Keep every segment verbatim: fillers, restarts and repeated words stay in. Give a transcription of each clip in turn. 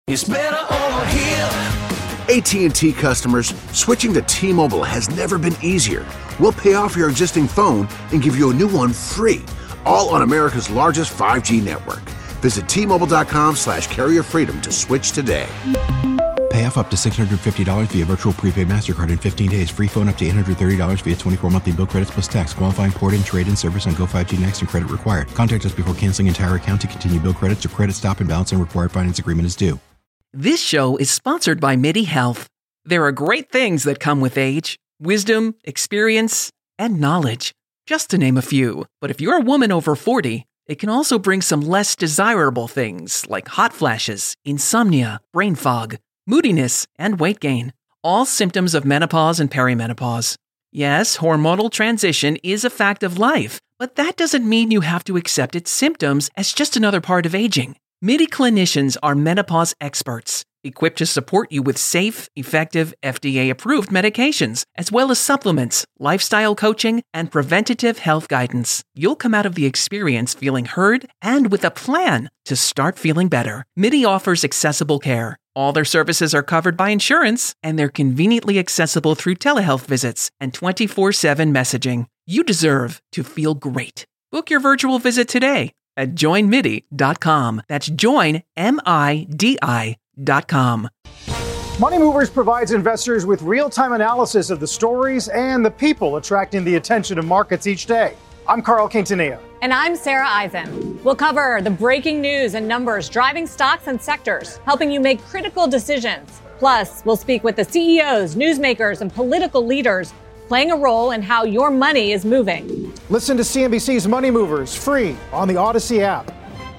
It's better over here. A T and T customers, switching to T-Mobile has never been easier. We'll pay off your existing phone and give you a new one free, all on America's largest five G network. Visit T-Mobile.com slash carrier freedom to switch today. Pay off up to six hundred fifty dollars via virtual prepaid MasterCard in fifteen days. Free phone up to eight hundred thirty dollars via twenty-four monthly bill credits plus tax. Qualifying port and trade-in service on Go five G Next and credit required. Contact us before canceling entire account to continue bill credits or credit stop and balance and required finance agreement is due. This show is sponsored by MIDI Health. There are great things that come with age. Wisdom, experience, and knowledge. Just to name a few. But if you're a woman over forty, it can also bring some less desirable things like hot flashes, insomnia, brain fog, moodiness, and weight gain. All symptoms of menopause and perimenopause. Yes, hormonal transition is a fact of life, but that doesn't mean you have to accept its symptoms as just another part of aging. MIDI clinicians are menopause experts, equipped to support you with safe, effective, F D A-approved medications, as well as supplements, lifestyle coaching, and preventative health guidance. You'll come out of the experience feeling heard and with a plan to start feeling better. MIDI offers accessible care. All their services are covered by insurance, and they're conveniently accessible through telehealth visits and twenty-four seven messaging. You deserve to feel great. Book your virtual visit today at join midi dot com. That's join, M I D I dot com. Money Movers provides investors with real-time analysis of the stories and the people attracting the attention of markets each day. I'm Carl Quintanilla. And I'm Sarah Eisen. We'll cover the breaking news and numbers driving stocks and sectors, helping you make critical decisions. Plus, we'll speak with the C E Os, newsmakers, and political leaders playing a role in how your money is moving. Listen to C N B C's Money Movers free on the Odyssey app.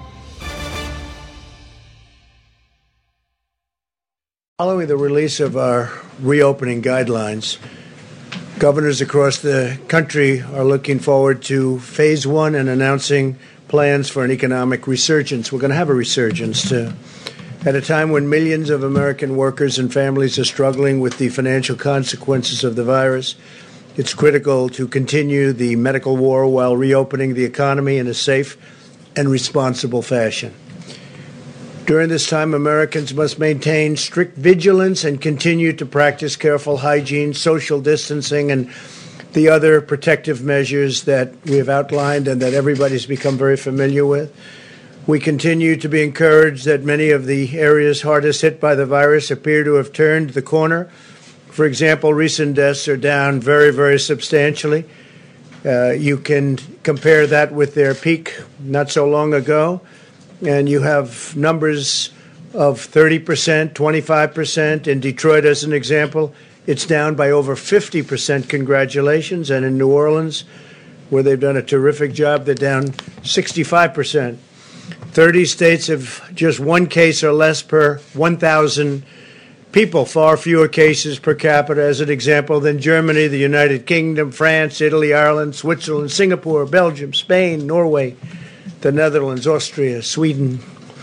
Following the release of our reopening guidelines, governors across the country are looking forward to phase one and announcing plans for an economic resurgence. We're going to have a resurgence too. At a time when millions of American workers and families are struggling with the financial consequences of the virus, it's critical to continue the medical war while reopening the economy in a safe and responsible fashion. During this time, Americans must maintain strict vigilance and continue to practice careful hygiene, social distancing, and the other protective measures that we have outlined and that everybody's become very familiar with. We continue to be encouraged that many of the areas hardest hit by the virus appear to have turned the corner. For example, recent deaths are down very, very substantially. Uh, you can compare that with their peak not so long ago, and you have numbers of thirty percent, twenty-five percent. In Detroit, as an example, it's down by over fifty percent. Congratulations. And in New Orleans, where they've done a terrific job, they're down sixty-five percent. thirty states have just one case or less per one thousand people, far fewer cases per capita, as an example, than Germany, the United Kingdom, France, Italy, Ireland, Switzerland, Singapore, Belgium, Spain, Norway, the Netherlands, Austria, Sweden.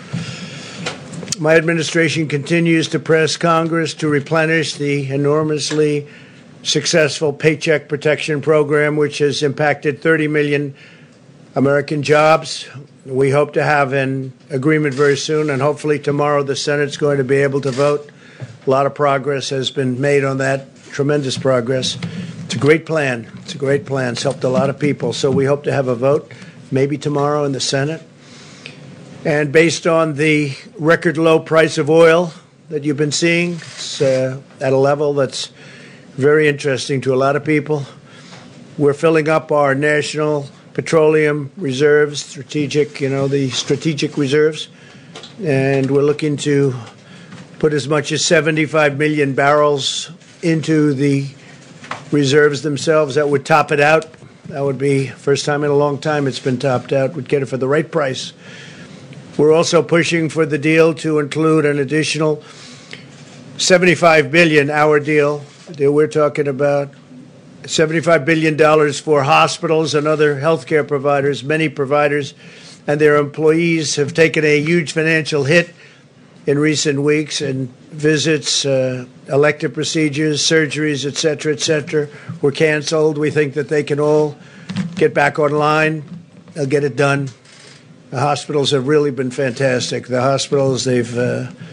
My administration continues to press Congress to replenish the enormously successful Paycheck Protection Program, which has impacted thirty million American jobs. We hope to have an agreement very soon, and hopefully tomorrow the Senate's going to be able to vote. A lot of progress has been made on that, tremendous progress. It's a great plan. It's a great plan. It's helped a lot of people. So we hope to have a vote maybe tomorrow in the Senate. And based on the record low price of oil that you've been seeing, it's uh, at a level that's very interesting to a lot of people. We're filling up our national petroleum reserves, strategic, you know, the strategic reserves. And we're looking to put as much as seventy-five million barrels into the reserves themselves. That would top it out. That would be first time in a long time it's been topped out. We'd get it for the right price. We're also pushing for the deal to include an additional seventy-five billion dollars, our deal that we're talking about, seventy-five billion dollars for hospitals and other healthcare providers. Many providers and their employees have taken a huge financial hit in recent weeks, and visits, uh, elective procedures, surgeries, et cetera, et cetera, were canceled. We think that they can all get back online. They'll get it done. The hospitals have really been fantastic. The hospitals, they've uh,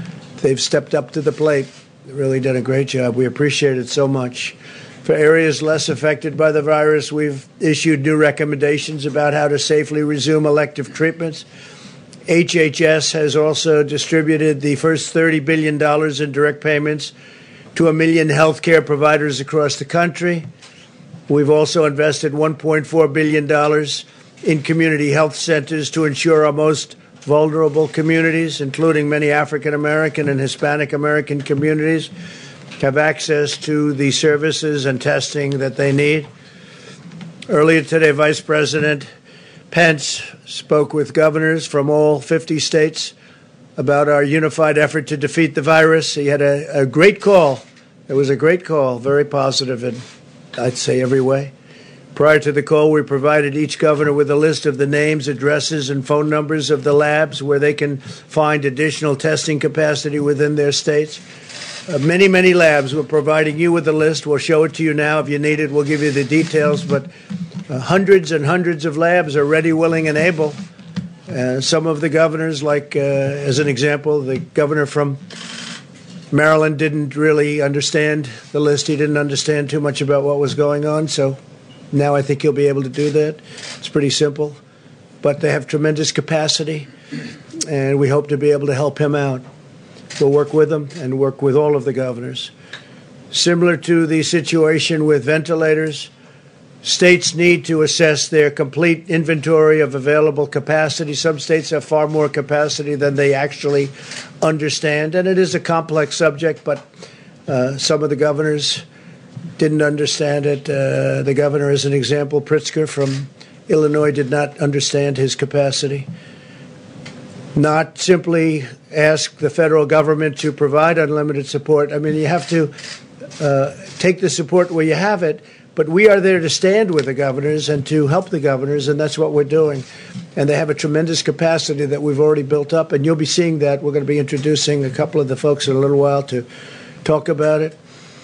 they've stepped up to the plate. They really done a great job. We appreciate it so much. For areas less affected by the virus, we've issued new recommendations about how to safely resume elective treatments. H H S has also distributed the first thirty billion dollars in direct payments to a million healthcare providers across the country. We've also invested one point four billion dollars in community health centers to ensure our most vulnerable communities, including many African American and Hispanic American communities, have access to the services and testing that they need. Earlier today, Vice President Pence spoke with governors from all fifty states about our unified effort to defeat the virus. He had a, a great call. It was a great call, very positive in, I'd say, every way. Prior to the call, we provided each governor with a list of the names, addresses, and phone numbers of the labs where they can find additional testing capacity within their states. Uh, many, many labs. We're providing you with a list. We'll show it to you now. If you need it, we'll give you the details. But uh, hundreds and hundreds of labs are ready, willing, and able. Uh, some of the governors, like, uh, as an example, the governor from Maryland didn't really understand the list. He didn't understand too much about what was going on. So now I think he'll be able to do that. It's pretty simple. But they have tremendous capacity, and we hope to be able to help him out. We'll work with them and work with all of the governors. Similar to the situation with ventilators, states need to assess their complete inventory of available capacity. Some states have far more capacity than they actually understand, and it is a complex subject, but uh, some of the governors didn't understand it. Uh, the governor, as an example, Pritzker from Illinois, did not understand his capacity. Not simply ask the federal government to provide unlimited support. I mean, you have to uh, take the support where you have it, but we are there to stand with the governors and to help the governors, and that's what we're doing. And they have a tremendous capacity that we've already built up, and you'll be seeing that. We're going to be introducing a couple of the folks in a little while to talk about it.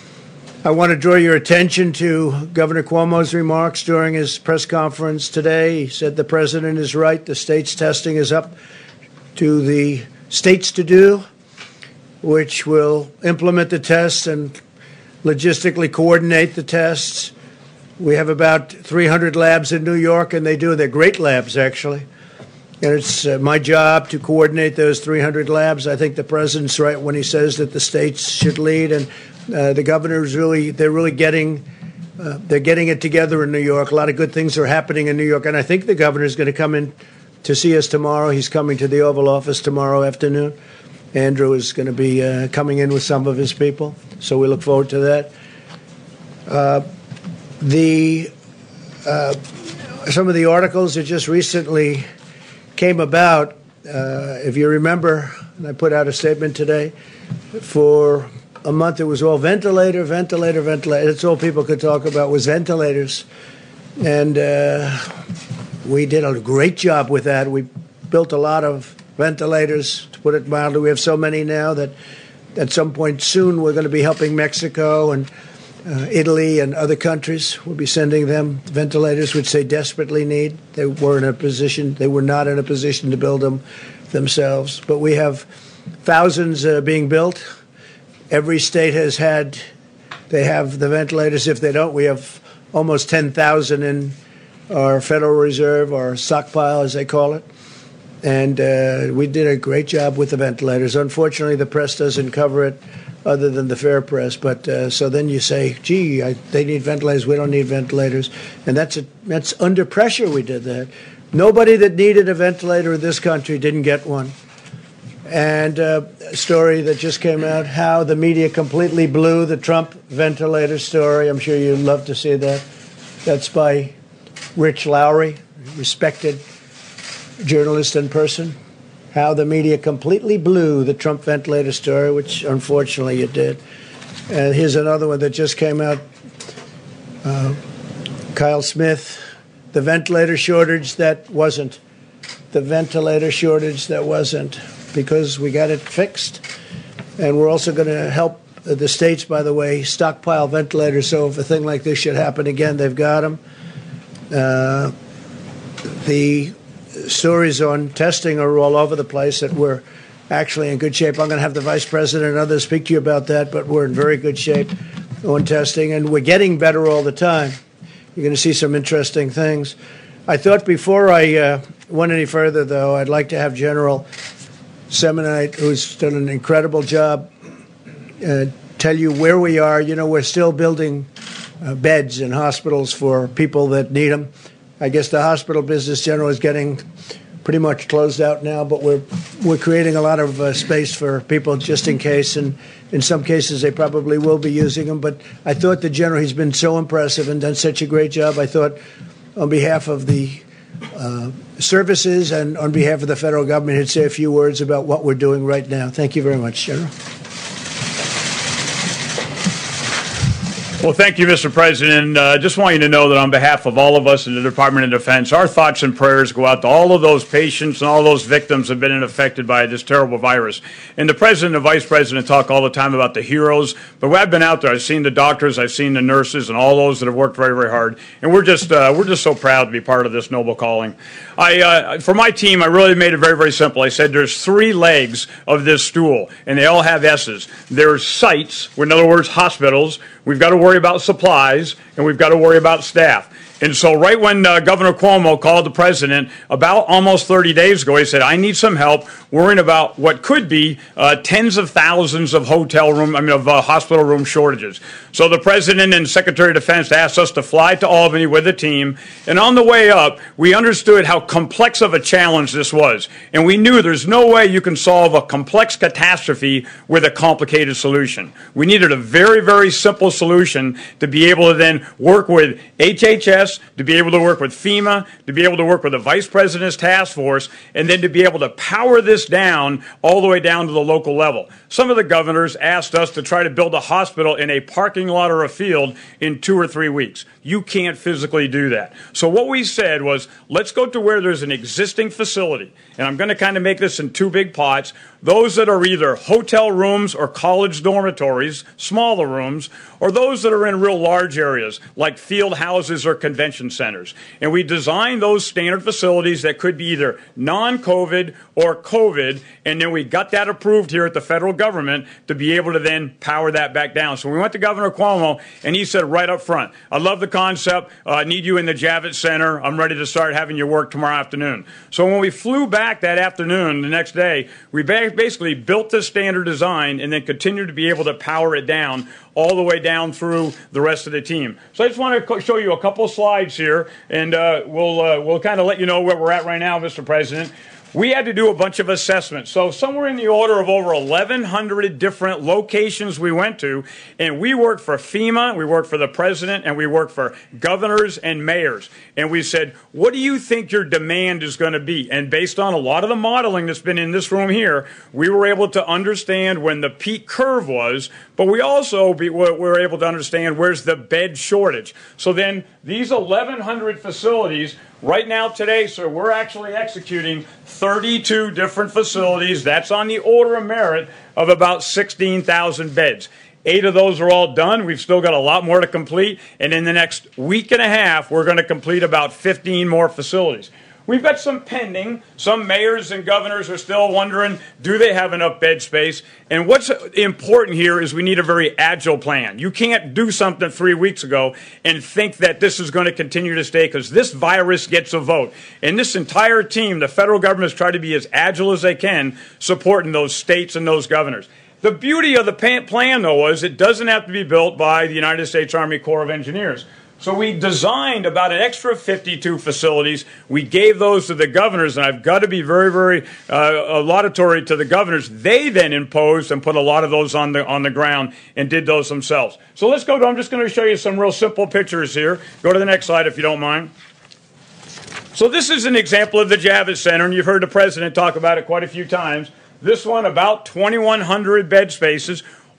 I want to draw your attention to Governor Cuomo's remarks during his press conference today. He said the president is right. The state's testing is up to the states to do, which will implement the tests and logistically coordinate the tests. We have about three hundred labs in New York, and they do. They're great labs, actually. And it's uh, my job to coordinate those three hundred labs. I think the president's right when he says that the states should lead, and uh, the governor's really, they're really getting, uh, they're getting it together in New York. A lot of good things are happening in New York, and I think the governor's going to come in to see us tomorrow. He's coming to the Oval Office tomorrow afternoon. Andrew is going to be uh, coming in with some of his people, so we look forward to that. Uh, the uh, some of the articles that just recently came about, uh, if you remember, and I put out a statement today, for a month it was all ventilator, ventilator, ventilator. That's all people could talk about was ventilators. And uh, we did a great job with that. We built a lot of ventilators, to put it mildly. We have so many now that at some point soon we're going to be helping Mexico and uh, Italy and other countries. We'll be sending them ventilators, which they desperately need. They were in a position, they were not in a position to build them themselves. But we have thousands uh, being built. Every state has had, they have the ventilators. If they don't, we have almost ten thousand in our Federal Reserve, our stockpile, as they call it. And uh, we did a great job with the ventilators. Unfortunately, the press doesn't cover it other than the fair press. But uh, so then you say, gee, I, they need ventilators. We don't need ventilators. And that's a, that's under pressure we did that. Nobody that needed a ventilator in this country didn't get one. And uh, a story that just came out, how the media completely blew the Trump ventilator story. I'm sure you'd love to see that. That's by Rich Lowry, respected journalist and person. How the media completely blew the Trump ventilator story, which unfortunately it did. And here's another one that just came out. Uh, Kyle Smith, the ventilator shortage that wasn't. The ventilator shortage that wasn't. Because we got it fixed. And we're also going to help the states, by the way, stockpile ventilators. So if a thing like this should happen again, they've got them. Uh, the stories on testing are all over the place that we're actually in good shape. I'm going to have the vice president and others speak to you about that, but we're in very good shape on testing, and we're getting better all the time. You're going to see some interesting things. I thought before I uh, went any further, though, I'd like to have General Semonite, who's done an incredible job, uh, tell you where we are. You know, we're still building uh, beds in hospitals for people that need them. I guess the hospital business, General, is getting pretty much closed out now, but we're we're creating a lot of uh, space for people just in case, and in some cases they probably will be using them. But I thought the General, he's been so impressive and done such a great job. I thought on behalf of the uh, services and on behalf of the federal government, he'd say a few words about what we're doing right now. Thank you very much, General. Well, thank you, Mister President. I uh, just want you to know that on behalf of all of us in the Department of Defense, our thoughts and prayers go out to all of those patients and all those victims who have been affected by this terrible virus. And the President and the Vice President talk all the time about the heroes, but I've been out there. I've seen the doctors, I've seen the nurses, and all those that have worked very, very hard. And we're just uh, we're just so proud to be part of this noble calling. I, uh, for my team, I really made it very, very simple. I said there's three legs of this stool, and they all have S's. There's sites, in other words, hospitals. We've got to worry about supplies, and we've got to worry about staff. And so right when uh, Governor Cuomo called the president about almost thirty days ago, he said, I need some help worrying about what could be uh, tens of thousands of hotel room, I mean, of uh, hospital room shortages. So the president and Secretary of Defense asked us to fly to Albany with a team. And on the way up, we understood how complex of a challenge this was. And we knew there's no way you can solve a complex catastrophe with a complicated solution. We needed a very, very simple solution to be able to then work with H H S, to be able to work with FEMA, to be able to work with the Vice President's task force, and then to be able to power this down all the way down to the local level. Some of the governors asked us to try to build a hospital in a parking lot or a field in two or three weeks. You can't physically do that. So what we said was, let's go to where there's an existing facility. And I'm going to kind of make this in two big pots. Those that are either hotel rooms or college dormitories, smaller rooms, or those that are in real large areas like field houses or convention centers. And we designed those standard facilities that could be either non-COVID or COVID, and then we got that approved here at the federal government to be able to then power that back down. So we went to Governor Cuomo, and he said right up front, I love the concept. I uh, need you in the Javits Center. I'm ready to start having you work tomorrow afternoon. So when we flew back that afternoon, the next day, we basically built this standard design and then continued to be able to power it down all the way down through the rest of the team. So I just want to show you a couple of slides here, and uh, we'll, uh, we'll kind of let you know where we're at right now, Mister President. We had to do a bunch of assessments. So somewhere in the order of over eleven hundred different locations we went to, and we worked for FEMA, we worked for the president, and we worked for governors and mayors. And we said, what do you think your demand is going to be? And based on a lot of the modeling that's been in this room here, we were able to understand when the peak curve was, but we also be, were able to understand where's the bed shortage. So then these eleven hundred facilities, right now today, sir, we're actually executing thirty-two different facilities. That's on the order of merit of about sixteen thousand beds. Eight of those are all done. We've still got a lot more to complete. And in the next week and a half, we're going to complete about fifteen more facilities. We've got some pending. Some mayors and governors are still wondering, do they have enough bed space? And what's important here is we need a very agile plan. You can't do something three weeks ago and think that this is going to continue to stay, because this virus gets a vote. And this entire team, the federal government, has tried to be as agile as they can, supporting those states and those governors. The beauty of the plan, though, was it doesn't have to be built by the United States Army Corps of Engineers. So we designed about an extra fifty-two facilities. We gave those to the governors, and I've got to be very, very uh, laudatory to the governors. They then imposed and put a lot of those on the on the ground and did those themselves. So let's go to, I'm just going to show you some real simple pictures here. Go to the next slide if you don't mind. So this is an example of the Javits Center, and you've heard the president talk about it quite a few times. This one, about twenty-one hundred bed spaces.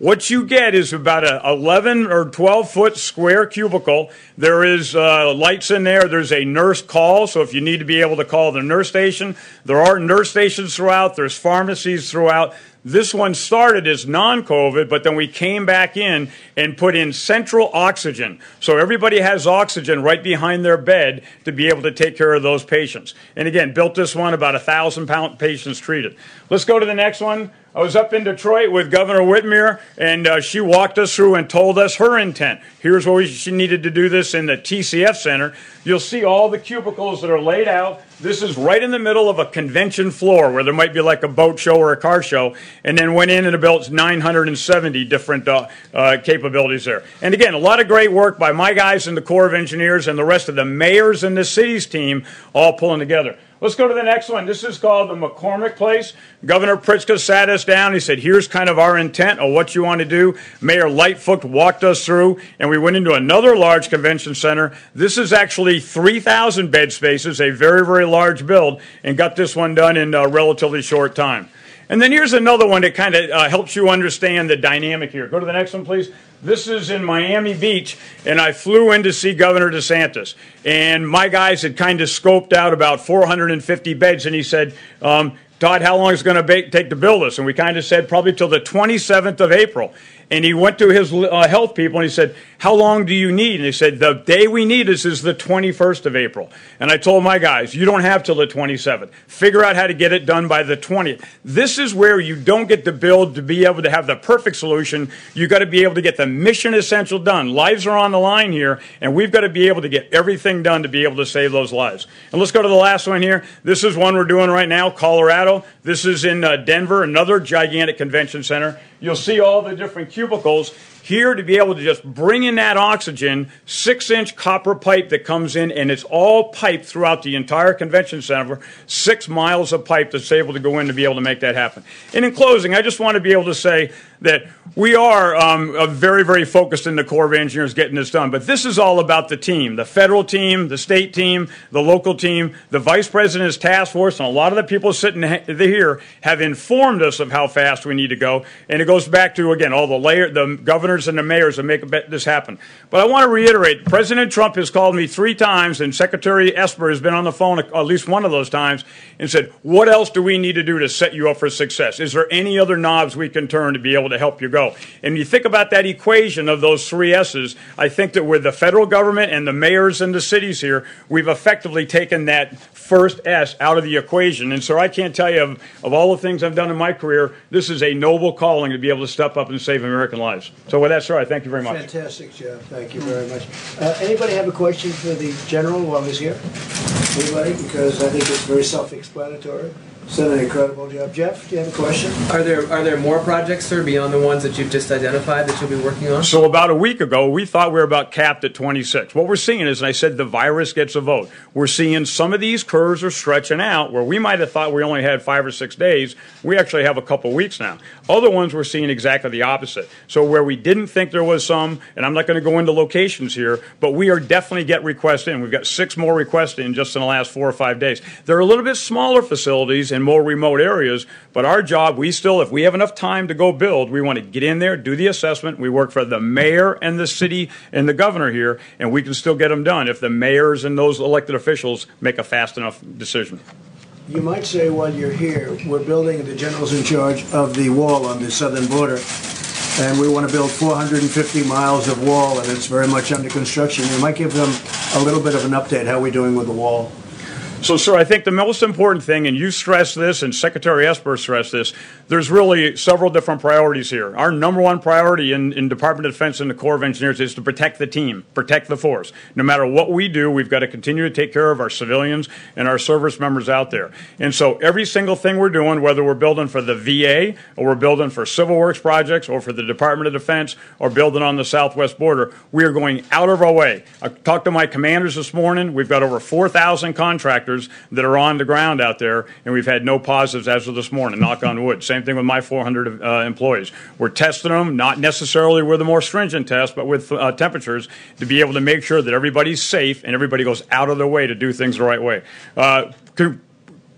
What you get is about a eleven or twelve foot square cubicle. There is uh, lights in there. There's a nurse call, so if you need to be able to call the nurse station, there are nurse stations throughout. There's pharmacies throughout. This one started as non-COVID, but then we came back in and put in central oxygen. So everybody has oxygen right behind their bed to be able to take care of those patients. And again, built this one, about one thousand pound patients treated. Let's go to the next one. I was up in Detroit with Governor Whitmer, and uh, she walked us through and told us her intent. Here's where we, she needed to do this in the T C F Center. You'll see all the cubicles that are laid out. This is right in the middle of a convention floor where there might be like a boat show or a car show, and then went in and built nine hundred seventy different uh, uh, capabilities there. And again, a lot of great work by my guys in the Corps of Engineers and the rest of the mayors and the city's team all pulling together. Let's go to the next one. This is called the McCormick Place. Governor Pritzker sat us down. He said, here's kind of our intent of what you want to do. Mayor Lightfoot walked us through, and we went into another large convention center. This is actually three thousand bed spaces, a very, very large build, and got this one done in a relatively short time. And then here's another one that kind of uh, helps you understand the dynamic here. Go to the next one, please. This is in Miami Beach, and I flew in to see Governor DeSantis. And my guys had kind of scoped out about four hundred fifty beds, and he said, um, Todd, how long is it going to take to build this? And we kind of said probably till the twenty-seventh of April. And he went to his uh, health people and he said, how long do you need? And they said, the day we need this is the twenty-first of April. And I told my guys, you don't have till the twenty-seventh. Figure out how to get it done by the twentieth. This is where you don't get to build to be able to have the perfect solution. You've got to be able to get the mission essential done. Lives are on the line here, and we've got to be able to get everything done to be able to save those lives. And let's go to the last one here. This is one we're doing right now, Colorado. This is in uh, Denver, another gigantic convention center. You'll see all the different cubicles here to be able to just bring in that oxygen, six-inch copper pipe that comes in, and it's all piped throughout the entire convention center, six miles of pipe that's able to go in to be able to make that happen. And in closing, I just want to be able to say that we are um, a very, very focused in the Corps of Engineers getting this done. But this is all about the team, the federal team, the state team, the local team, the Vice President's task force, and a lot of the people sitting here have informed us of how fast we need to go. And it goes back to, again, all the layer, the governors and the mayors that make this happen. But I want to reiterate, President Trump has called me three times, and Secretary Esper has been on the phone at least one of those times and said, what else do we need to do to set you up for success? Is there any other knobs we can turn to be able to help you go? And you think about that equation of those three S's, I think that with the federal government and the mayors and the cities here, we've effectively taken that first S out of the equation. And so I can't tell you, of, of all the things I've done in my career, this is a noble calling to be able to step up and save American lives. So with that, sir, I thank you very much. Fantastic, Jeff. Thank you very much. Uh, anybody have a question for the general while he's here? Anybody? Because I think it's very self-explanatory. It's done an incredible job. Jeff, do you have a question? Are there are there more projects, sir, beyond the ones that you've just identified that you'll be working on? So about a week ago, we thought we were about capped at twenty-six. What we're seeing is, and I said the virus gets a vote, we're seeing some of these curves are stretching out where we might have thought we only had five or six days. We actually have a couple weeks now. Other ones we're seeing exactly the opposite. So where we didn't think there was some, and I'm not going to go into locations here, but we are definitely get requests in. We've got six more requests in just in the last four or five days. They're a little bit smaller facilities in more remote areas, but our job, we still, if we have enough time to go build, we want to get in there, do the assessment. We work for the mayor and the city and the governor here, and we can still get them done if the mayors and those elected officials make a fast enough decision. You might say while you're here, we're building, the general's in charge of the wall on the southern border, and we want to build four hundred fifty miles of wall, and it's very much under construction. You might give them a little bit of an update. How are we doing with the wall? So, sir, I think the most important thing, and you stressed this and Secretary Esper stressed this, there's really several different priorities here. Our number one priority in, in Department of Defense and the Corps of Engineers is to protect the team, protect the force. No matter what we do, we've got to continue to take care of our civilians and our service members out there. And so every single thing we're doing, whether we're building for the V A or we're building for civil works projects or for the Department of Defense or building on the southwest border, we are going out of our way. I talked to my commanders this morning. We've got over four thousand contractors that are on the ground out there, and we've had no positives as of this morning, knock on wood. Same thing with my four hundred uh, employees. We're testing them, not necessarily with the more stringent test, but with uh, temperatures to be able to make sure that everybody's safe and everybody goes out of their way to do things the right way. Uh,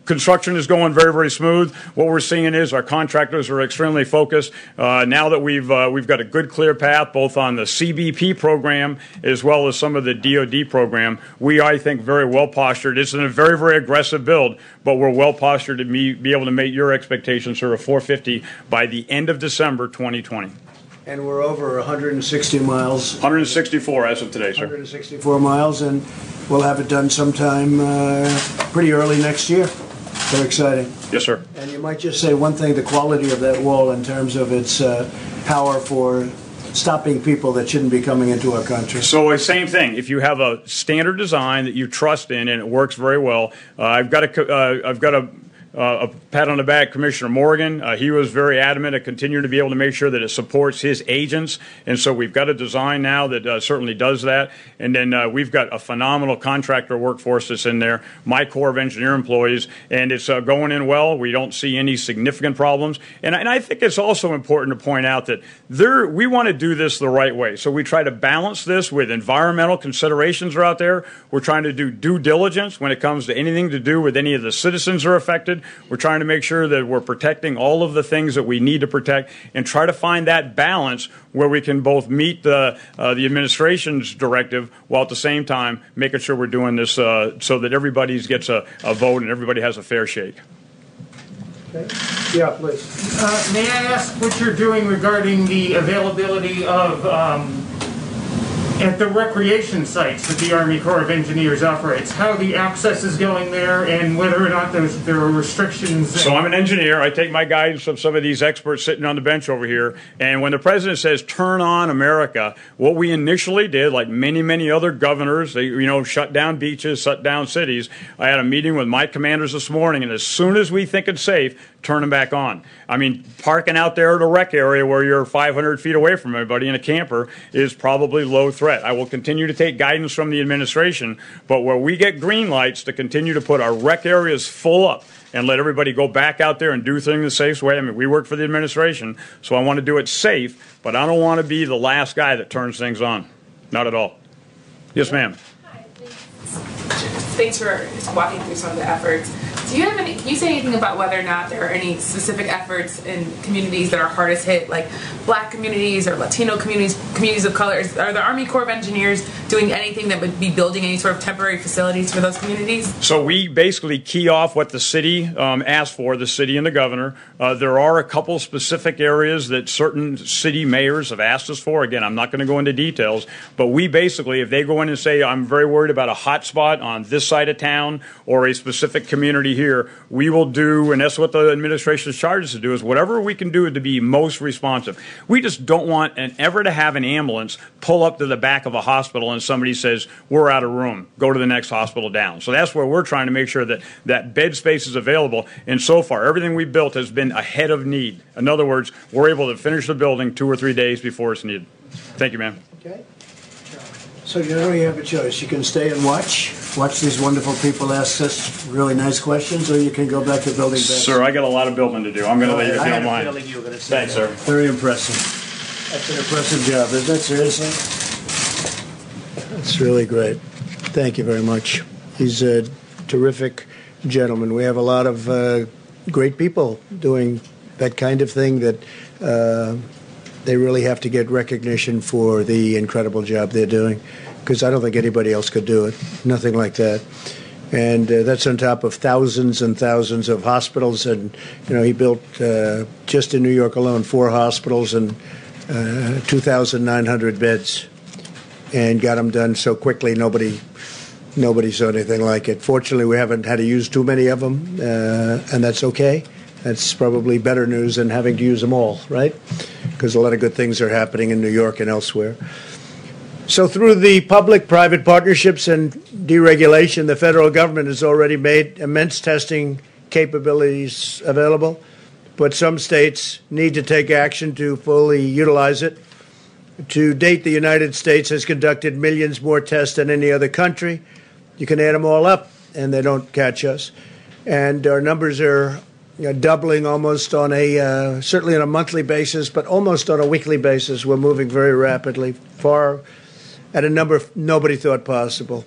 construction is going very, very smooth. What we're seeing is our contractors are extremely focused. Uh, now that we've uh, we've got a good, clear path, both on the C B P program as well as some of the D O D program, we, I think, very well postured. It's a very, very aggressive build, but we're well postured to be, be able to meet your expectations, sir, of four fifty by the end of December twenty twenty. And we're over one hundred sixty miles. one hundred sixty-four as of today, sir. one hundred sixty-four miles, and we'll have it done sometime uh, pretty early next year. Very exciting. Yes, sir. And you might just say one thing, the quality of that wall in terms of its uh, power for stopping people that shouldn't be coming into our country. So, same thing. If you have a standard design that you trust in and it works very well, uh, I've got a, uh, I've got a Uh, a pat on the back, Commissioner Morgan. Uh, he was very adamant at continuing to be able to make sure that it supports his agents. And so we've got a design now that uh, certainly does that. And then uh, we've got a phenomenal contractor workforce that's in there, my Corps of Engineer employees, and it's uh, going in well. We don't see any significant problems. And, and I think it's also important to point out that there, we want to do this the right way. So we try to balance this with environmental considerations are out there. We're trying to do due diligence when it comes to anything to do with any of the citizens that are affected. We're trying to make sure that we're protecting all of the things that we need to protect and try to find that balance where we can both meet the, uh, the administration's directive while at the same time making sure we're doing this uh, so that everybody gets a, a vote and everybody has a fair shake. Okay. Yeah, please. Uh, may I ask what you're doing regarding the availability of um, at the recreation sites that the Army Corps of Engineers operates, how the access is going there and whether or not there's, there are restrictions? So I'm an engineer. I take my guidance from some of these experts sitting on the bench over here. And when the president says turn on America, what we initially did, like many, many other governors, they, you know, shut down beaches, shut down cities. I had a meeting with my commanders this morning, and as soon as we think it's safe, turn them back on. I mean, parking out there at a rec area where you're five hundred feet away from everybody in a camper is probably low threat. I will continue to take guidance from the administration, but where we get green lights to continue to put our rec areas full up and let everybody go back out there and do things the safe way. I mean, we work for the administration, so I want to do it safe, but I don't want to be the last guy that turns things on. Not at all. Yes, ma'am. Hi, thanks for walking through some of the efforts. Do you have any, can you say anything about whether or not there are any specific efforts in communities that are hardest hit, like black communities or Latino communities, communities of color? Are the Army Corps of Engineers doing anything that would be building any sort of temporary facilities for those communities? So we basically key off what the city um, asked for, the city and the governor. Uh, there are a couple specific areas that certain city mayors have asked us for. Again, I'm not going to go into details, but we basically, if they go in and say, I'm very worried about a hot spot on this side of town or a specific community here, we will do, and that's what the administration's charged us to do, is whatever we can do to be most responsive. We just don't want an, ever to have an ambulance pull up to the back of a hospital and somebody says, we're out of room, go to the next hospital down. So that's where we're trying to make sure that that bed space is available. And so far, everything we built has been ahead of need. In other words, we're able to finish the building two or three days before it's needed. Thank you, ma'am. Okay. So you know you have a choice. You can stay and watch, watch these wonderful people ask us really nice questions, or you can go back to building back. Sir, I got a lot of building to do. I'm going to leave if you don't mind. I had a feeling you were going to say Thanks, that. sir. Very impressive. That's an impressive job, isn't it? Seriously? That's really great. Thank you very much. He's a terrific gentleman. We have a lot of uh, great people doing that kind of thing that uh, they really have to get recognition for the incredible job they're doing, because I don't think anybody else could do it. Nothing like that. And uh, that's on top of thousands and thousands of hospitals. And, you know, he built, uh, just in New York alone, four hospitals and uh, two thousand nine hundred beds, and got them done so quickly nobody nobody saw anything like it. Fortunately, we haven't had to use too many of them, uh, and that's okay. That's probably better news than having to use them all, right? Because a lot of good things are happening in New York and elsewhere. So through the public-private partnerships and deregulation, the federal government has already made immense testing capabilities available, but some states need to take action to fully utilize it. To date, the United States has conducted millions more tests than any other country. You can add them all up, and they don't catch us. And our numbers are you know, doubling almost on a, uh, certainly on a monthly basis, but almost on a weekly basis. We're moving very rapidly, far at a number nobody thought possible.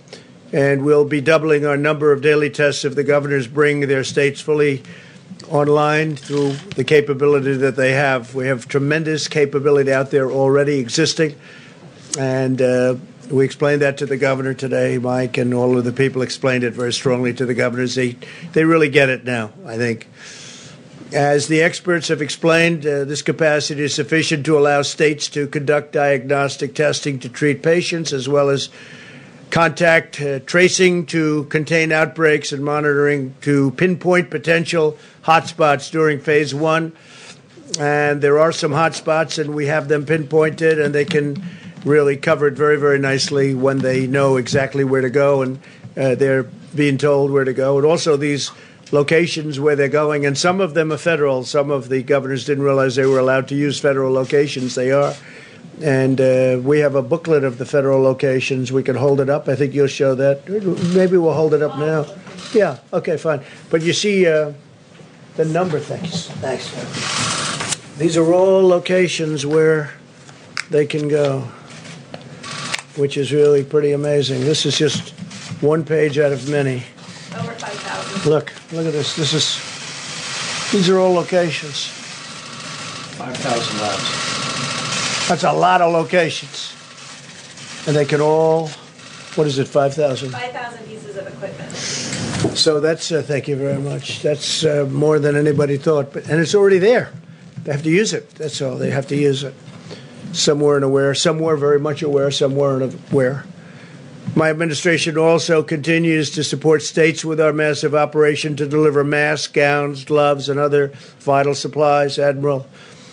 and we'll be doubling our number of daily tests if the governors bring their states fully online through the capability that they have. We have tremendous capability out there already existing, and uh, we explained that to the governor today. Mike and all of the people explained it very strongly to the governors. They, they really get it now, I think. As the experts have explained, uh, this capacity is sufficient to allow states to conduct diagnostic testing to treat patients, as well as contact uh, tracing to contain outbreaks and monitoring to pinpoint potential hotspots during phase one. And there are some hotspots, and we have them pinpointed, and they can really cover it very, very nicely when they know exactly where to go, and uh, they're being told where to go. And also these locations where they're going, and some of them are federal. Some of the governors didn't realize they were allowed to use federal locations. They are. And uh, we have a booklet of the federal locations. We can hold it up. I think you'll show that. Maybe we'll hold it up now. Yeah, okay, fine. But you see uh, the number things. Thanks. These are all locations where they can go, which is really pretty amazing. This is just one page out of many. Over five thousand. Look, look at this. This is, these are all locations. five thousand labs. That's a lot of locations. And they can all, what is it, five thousand? five thousand pieces of equipment. So that's, uh, thank you very much. That's uh, more than anybody thought. But, and it's already there. They have to use it. That's all. They have to use it. Some weren't aware. Some were very much aware. Some weren't aware. My administration also continues to support states with our massive operation to deliver masks, gowns, gloves, and other vital supplies. Admiral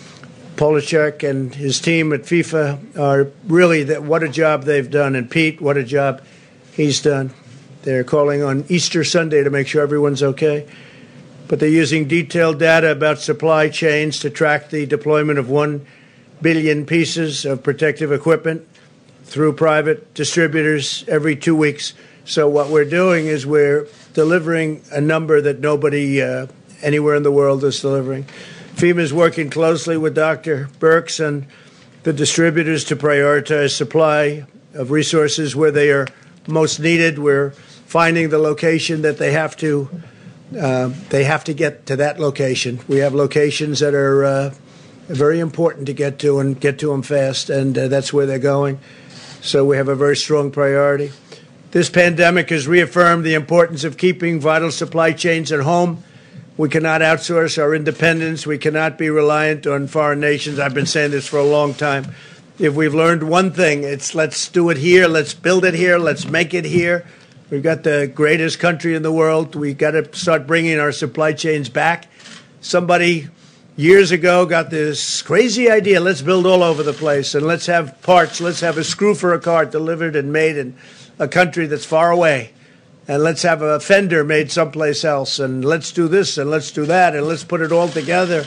Polachek and his team at FIFA are really, that, what a job they've done. And Pete, what a job he's done. They're calling on Easter Sunday to make sure everyone's okay. But they're using detailed data about supply chains to track the deployment of one billion pieces of protective equipment through private distributors every two weeks. So what we're doing is we're delivering a number that nobody uh, anywhere in the world is delivering. FEMA is working closely with Doctor Birx and the distributors to prioritize supply of resources where they are most needed. We're finding the location that they have to uh, they have to get to that location. We have locations that are uh, very important to get to and get to them fast, and uh, that's where they're going. So we have a very strong priority. This pandemic has reaffirmed the importance of keeping vital supply chains at home. We cannot outsource our independence. We cannot be reliant on foreign nations. I've been saying this for a long time. If we've learned one thing, it's let's do it here, let's build it here, let's make it here. We've got the greatest country in the world. We've got to start bringing our supply chains back. Somebody years ago got this crazy idea, let's build all over the place, and let's have parts, let's have a screw for a car delivered and made in a country that's far away. And let's have a fender made someplace else, and let's do this, and let's do that, and let's put it all together.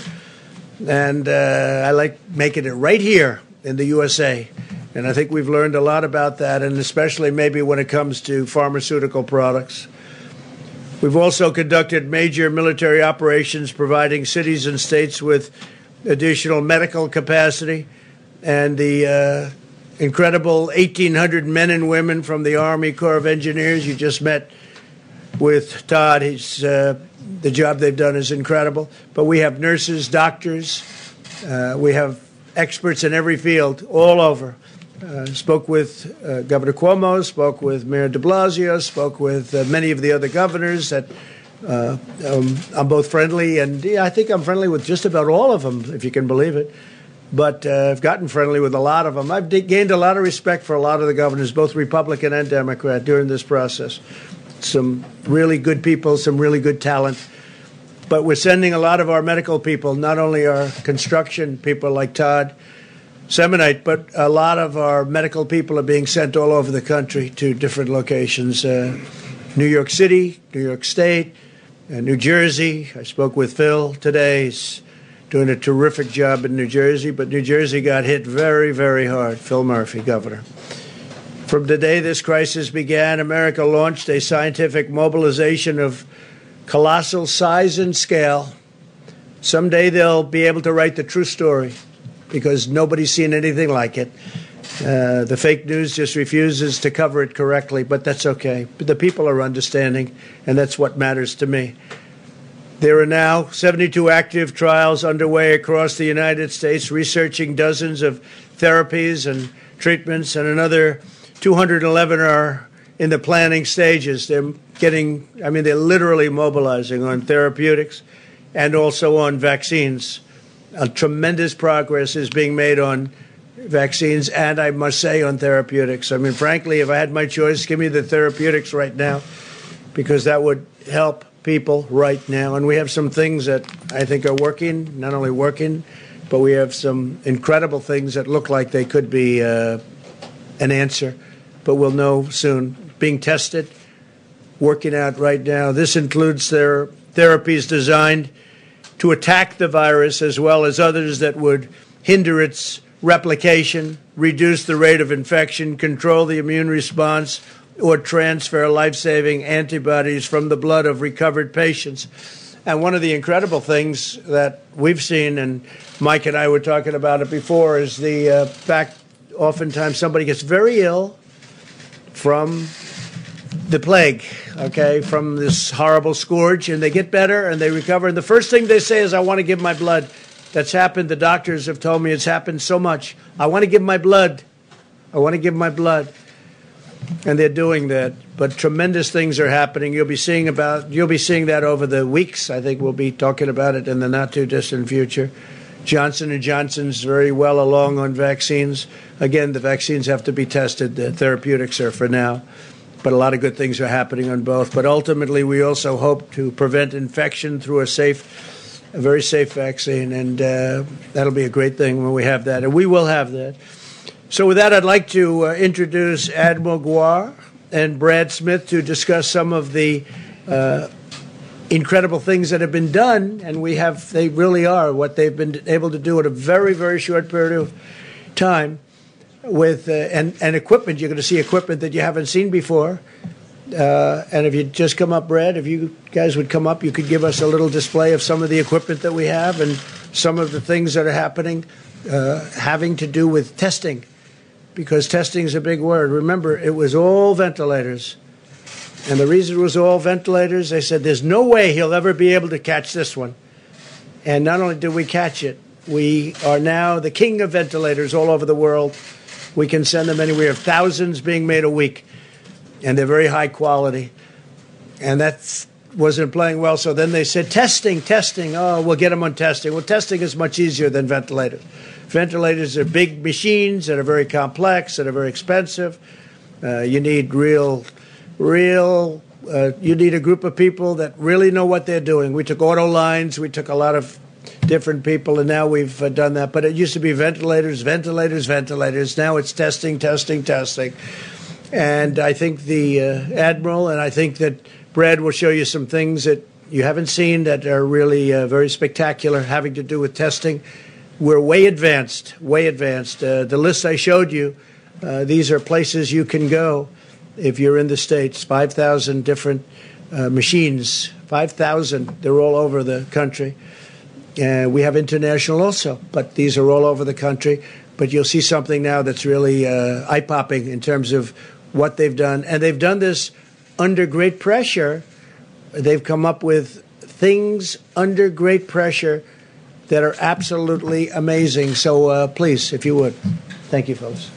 And uh, I like making it right here in the U S A. And I think we've learned a lot about that, and especially maybe when it comes to pharmaceutical products. We've also conducted major military operations, providing cities and states with additional medical capacity, and the uh, incredible eighteen hundred men and women from the Army Corps of Engineers. You just met with Todd. He's, uh, the job they've done is incredible. But we have nurses, doctors. Uh, we have experts in every field all over. Uh, spoke with uh, Governor Cuomo, spoke with Mayor de Blasio, spoke with uh, many of the other governors. That uh, um, I'm both friendly, and yeah, I think I'm friendly with just about all of them, if you can believe it. But uh, I've gotten friendly with a lot of them. I've d- gained a lot of respect for a lot of the governors, both Republican and Democrat, during this process. Some really good people, some really good talent. But we're sending a lot of our medical people, not only our construction people like Todd Semonite, but a lot of our medical people are being sent all over the country to different locations. Uh, New York City, New York State, uh, New Jersey. I spoke with Phil today. He's doing a terrific job in New Jersey, but New Jersey got hit very, very hard. Phil Murphy, governor. From the day this crisis began, America launched a scientific mobilization of colossal size and scale. Someday they'll be able to write the true story, because nobody's seen anything like it. Uh, the fake news just refuses to cover it correctly, but that's okay. But the people are understanding, and that's what matters to me. There are now seventy-two active trials underway across the United States, researching dozens of therapies and treatments, and another two hundred eleven are in the planning stages. They're getting, I mean, they're literally mobilizing on therapeutics and also on vaccines. A tremendous progress is being made on vaccines, and I must say on therapeutics. I mean, frankly, if I had my choice, give me the therapeutics right now, because that would help people right now. And we have some things that I think are working, not only working, but we have some incredible things that look like they could be uh, an answer, but we'll know soon. Being tested, working out right now. This includes their therapies designed to attack the virus, as well as others that would hinder its replication, reduce the rate of infection, control the immune response, or transfer life-saving antibodies from the blood of recovered patients. And one of the incredible things that we've seen, and Mike and I were talking about it before, is the uh, fact oftentimes somebody gets very ill from the plague, okay, from this horrible scourge, and they get better and they recover. And the first thing they say is, I want to give my blood. That's happened. The doctors have told me it's happened so much. I want to give my blood. I want to give my blood. And they're doing that. But tremendous things are happening. You'll be seeing about you'll be seeing that over the weeks. I think we'll be talking about it in the not too distant future. Johnson and Johnson's very well along on vaccines. Again, the vaccines have to be tested. The therapeutics are for now. But a lot of good things are happening on both. But ultimately, we also hope to prevent infection through a safe a very safe vaccine, and uh, that'll be a great thing when we have that, and we will have that. So with that, I'd like to uh, introduce Admiral Guar and Brad Smith to discuss some of the uh, incredible things that have been done, and we have, they really are, what they've been able to do in a very, very short period of time with, uh, and, and equipment. You're going to see equipment that you haven't seen before. Uh, and if you just come up, Brad, if you guys would come up, you could give us a little display of some of the equipment that we have and some of the things that are happening uh, having to do with testing, because testing is a big word. Remember, it was all ventilators. And the reason it was all ventilators, they said, there's no way he'll ever be able to catch this one. And not only did we catch it, we are now the king of ventilators all over the world. We can send them anywhere, thousands being made a week. And they're very high quality. And that wasn't playing well. So then they said, testing, testing. Oh, we'll get them on testing. Well, testing is much easier than ventilators. Ventilators are big machines that are very complex, that are very expensive. Uh, you need real, real, uh, you need a group of people that really know what they're doing. We took auto lines. We took a lot of different people, and now we've uh, done that. But it used to be ventilators, ventilators, ventilators. Now it's testing, testing, testing. And I think the uh, Admiral, and I think that Brad will show you some things that you haven't seen that are really uh, very spectacular, having to do with testing. We're way advanced, way advanced. Uh, the list I showed you, uh, these are places you can go if you're in the States. five thousand different uh, machines, five thousand. They're all over the country. Uh, we have international also, but these are all over the country. But you'll see something now that's really uh, eye-popping in terms of what they've done. And they've done this under great pressure. They've come up with things under great pressure that are absolutely amazing. So uh, please, if you would. Thank you, folks.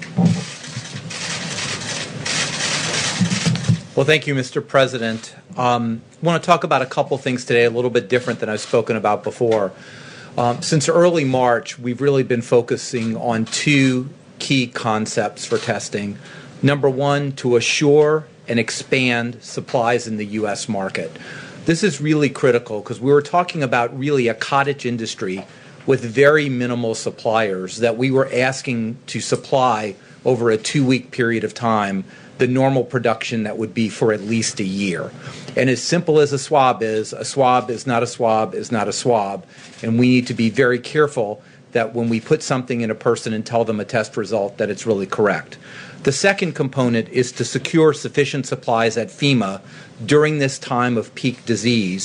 Well, thank you, Mister President. Um, I want to talk about a couple things today, a little bit different than I've spoken about before. Um, since early March, we've really been focusing on two key concepts for testing. Number one, to assure and expand supplies in the U S market. This is really critical because we were talking about really a cottage industry with very minimal suppliers that we were asking to supply over a two-week period of time the normal production that would be for at least a year. And as simple as a swab is, a swab is not a swab is not a swab. And we need to be very careful that when we put something in a person and tell them a test result, that it's really correct. The second component is to secure sufficient supplies at FEMA during this time of peak disease,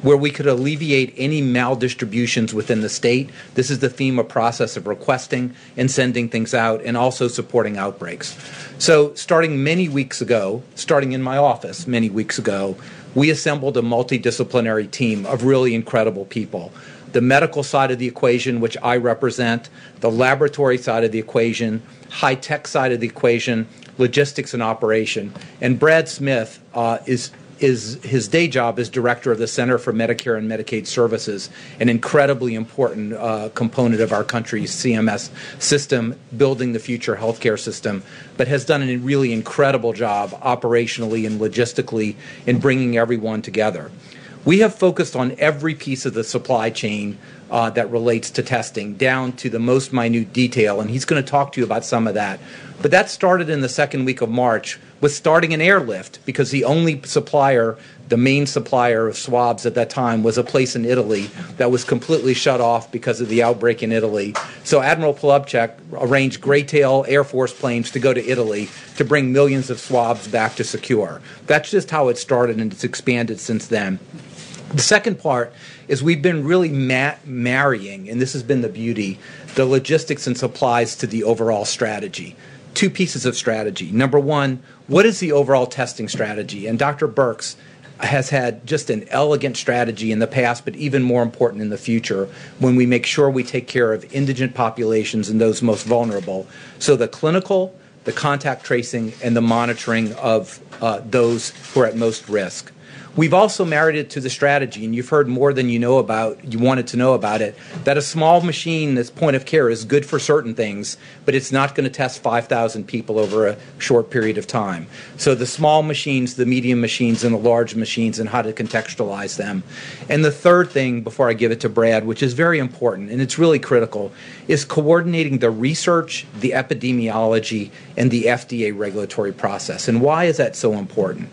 where we could alleviate any maldistributions within the state. This is the FEMA process of requesting and sending things out and also supporting outbreaks. So starting many weeks ago, starting in my office many weeks ago, we assembled a multidisciplinary team of really incredible people. The medical side of the equation, which I represent, the laboratory side of the equation, high-tech side of the equation, logistics and operation. And Brad Smith uh, is is his day job is director of the Center for Medicare and Medicaid Services, an incredibly important uh, component of our country's C M S system, building the future healthcare system, but has done a really incredible job operationally and logistically in bringing everyone together. We have focused on every piece of the supply chain uh, that relates to testing, down to the most minute detail, and he's going to talk to you about some of that. But that started in the second week of March with starting an airlift, because the only supplier, the main supplier of swabs at that time, was a place in Italy that was completely shut off because of the outbreak in Italy. So Admiral Polubchak arranged Greytail Air Force planes to go to Italy to bring millions of swabs back to Secure. That's just how it started, and it's expanded since then. The second part is we've been really ma- marrying, and this has been the beauty, the logistics and supplies to the overall strategy. Two pieces of strategy. Number one, what is the overall testing strategy? And Doctor Birx has had just an elegant strategy in the past, but even more important in the future, when we make sure we take care of indigent populations and those most vulnerable. So the clinical, the contact tracing, and the monitoring of uh, those who are at most risk. We've also married it to the strategy, and you've heard more than you know about, you wanted to know about it, that a small machine that's point of care is good for certain things, but it's not going to test five thousand people over a short period of time. So the small machines, the medium machines, and the large machines, and how to contextualize them. And the third thing, before I give it to Brad, which is very important, and it's really critical, is coordinating the research, the epidemiology, and the F D A regulatory process. And why is that so important?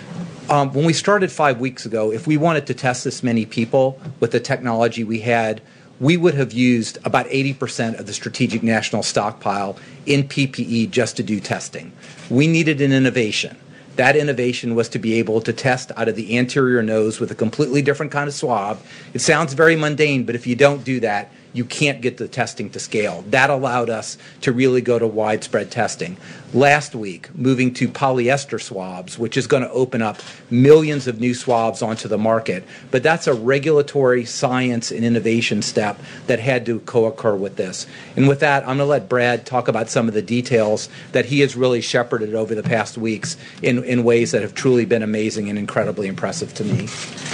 Um, when we started five weeks ago, if we wanted to test this many people with the technology we had, we would have used about eighty percent of the strategic national stockpile in P P E just to do testing. We needed an innovation. That innovation was to be able to test out of the anterior nose with a completely different kind of swab. It sounds very mundane, but if you don't do that, you can't get the testing to scale. That allowed us to really go to widespread testing. Last week, moving to polyester swabs, which is going to open up millions of new swabs onto the market. But that's a regulatory science and innovation step that had to co-occur with this. And with that, I'm going to let Brad talk about some of the details that he has really shepherded over the past weeks in, in ways that have truly been amazing and incredibly impressive to me.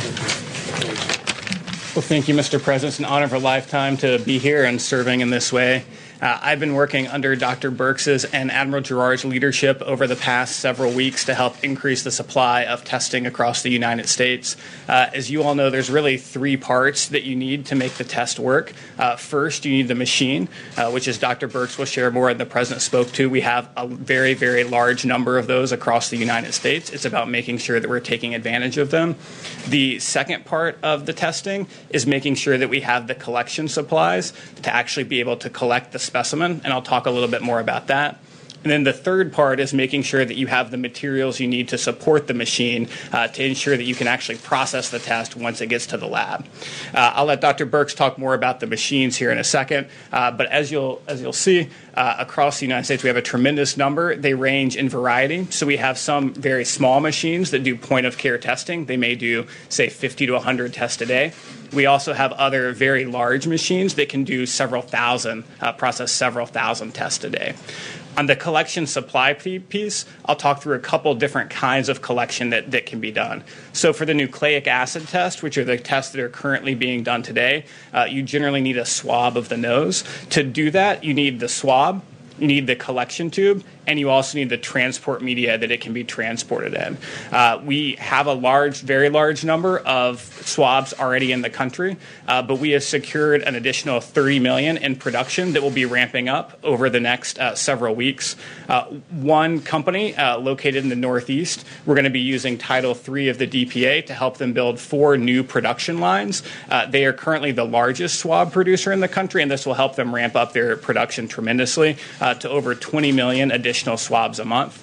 Well, thank you, Mister President. It's an honor of a lifetime to be here and serving in this way. Uh, I've been working under Doctor Birx's and Admiral Giroir's leadership over the past several weeks to help increase the supply of testing across the United States. Uh, as you all know, there's really three parts that you need to make the test work. Uh, first, you need the machine, uh, which, as Doctor Birx will share more and the President spoke to, we have a very, very large number of those across the United States. It's about making sure that we're taking advantage of them. The second part of the testing is making sure that we have the collection supplies to actually be able to collect the specimen, and I'll talk a little bit more about that. And then the third part is making sure that you have the materials you need to support the machine uh, to ensure that you can actually process the test once it gets to the lab. Uh, I'll let Doctor Birx talk more about the machines here in a second, uh, but as you'll as you'll see, uh, across the United States we have a tremendous number. They range in variety. So we have some very small machines that do point-of-care testing. They may do, say, fifty to one hundred tests a day. We also have other very large machines that can do several thousand, uh, process several thousand tests a day. On the collection supply piece, I'll talk through a couple different kinds of collection that, that can be done. So for the nucleic acid test, which are the tests that are currently being done today, uh, you generally need a swab of the nose. To do that, you need the swab, you need the collection tube, and you also need the transport media that it can be transported in. Uh, we have a large, very large number of swabs already in the country, uh, but we have secured an additional thirty million in production that will be ramping up over the next uh, several weeks. Uh, one company uh, located in the Northeast, we're going to be using Title three of the D P A to help them build four new production lines. Uh, they are currently the largest swab producer in the country, and this will help them ramp up their production tremendously uh, to over twenty million additional swabs a month.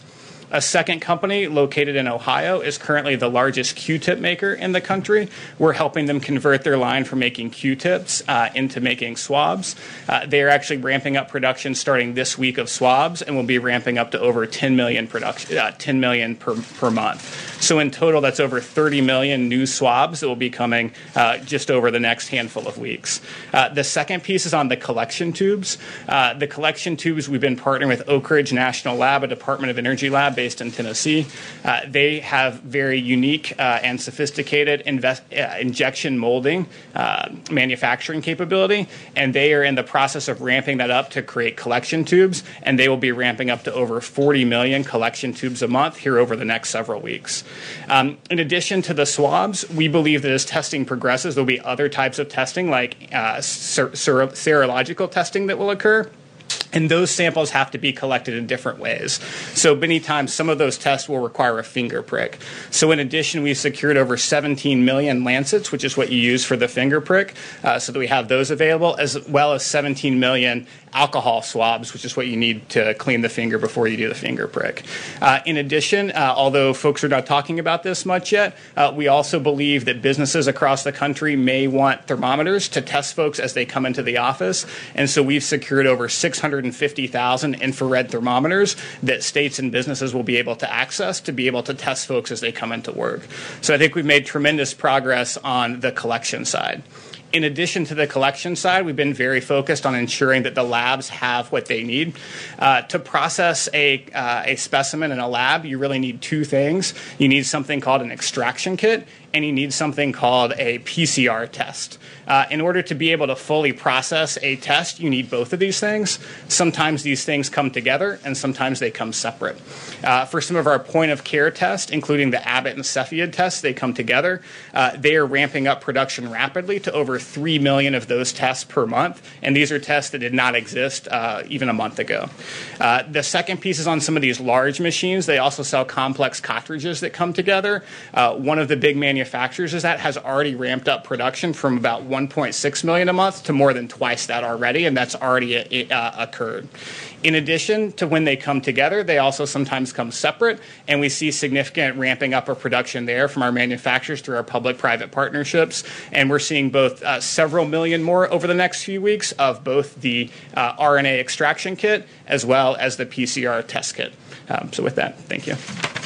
A second company located in Ohio is currently the largest Q-tip maker in the country. We're helping them convert their line from making Q-tips uh, into making swabs. Uh, they are actually ramping up production starting this week of swabs, and will be ramping up to over ten million production, uh, ten million per, per month. So in total, that's over thirty million new swabs that will be coming uh, just over the next handful of weeks. Uh, the second piece is on the collection tubes. Uh, the collection tubes, we've been partnering with Oak Ridge National Lab, a Department of Energy lab based in Tennessee. Uh, they have very unique uh, and sophisticated invest, uh, injection molding uh, manufacturing capability, and they are in the process of ramping that up to create collection tubes, and they will be ramping up to over forty million collection tubes a month here over the next several weeks. Um, in addition to the swabs, we believe that as testing progresses, there will be other types of testing like uh, ser- ser- serological testing that will occur. And those samples have to be collected in different ways. So many times, some of those tests will require a finger prick. So in addition, we've secured over seventeen million lancets, which is what you use for the finger prick, uh, so that we have those available, as well as seventeen million alcohol swabs, which is what you need to clean the finger before you do the finger prick. Uh, in addition, uh, although folks are not talking about this much yet, uh, we also believe that businesses across the country may want thermometers to test folks as they come into the office. And so we've secured over six hundred fifty thousand infrared thermometers that states and businesses will be able to access to be able to test folks as they come into work. So I think we've made tremendous progress on the collection side. In addition to the collection side, we've been very focused on ensuring that the labs have what they need. Uh, to process a, uh, a specimen in a lab, you really need two things. You need something called an extraction kit, and you need something called a P C R test. Uh, in order to be able to fully process a test, you need both of these things. Sometimes these things come together, and sometimes they come separate. Uh, for some of our point-of-care tests, including the Abbott and Cepheid tests, they come together. Uh, they are ramping up production rapidly to over three million of those tests per month, and these are tests that did not exist uh, even a month ago. Uh, the second piece is on some of these large machines. They also sell complex cartridges that come together. Uh, one of the big manufacturers is that has already ramped up production from about one point six million a month to more than twice that already, and that's already uh, occurred. In addition to when they come together, they also sometimes come separate, and we see significant ramping up of production there from our manufacturers through our public-private partnerships, and we're seeing both uh, several million more over the next few weeks of both the uh, R N A extraction kit as well as the P C R test kit. Um, so with that, thank you.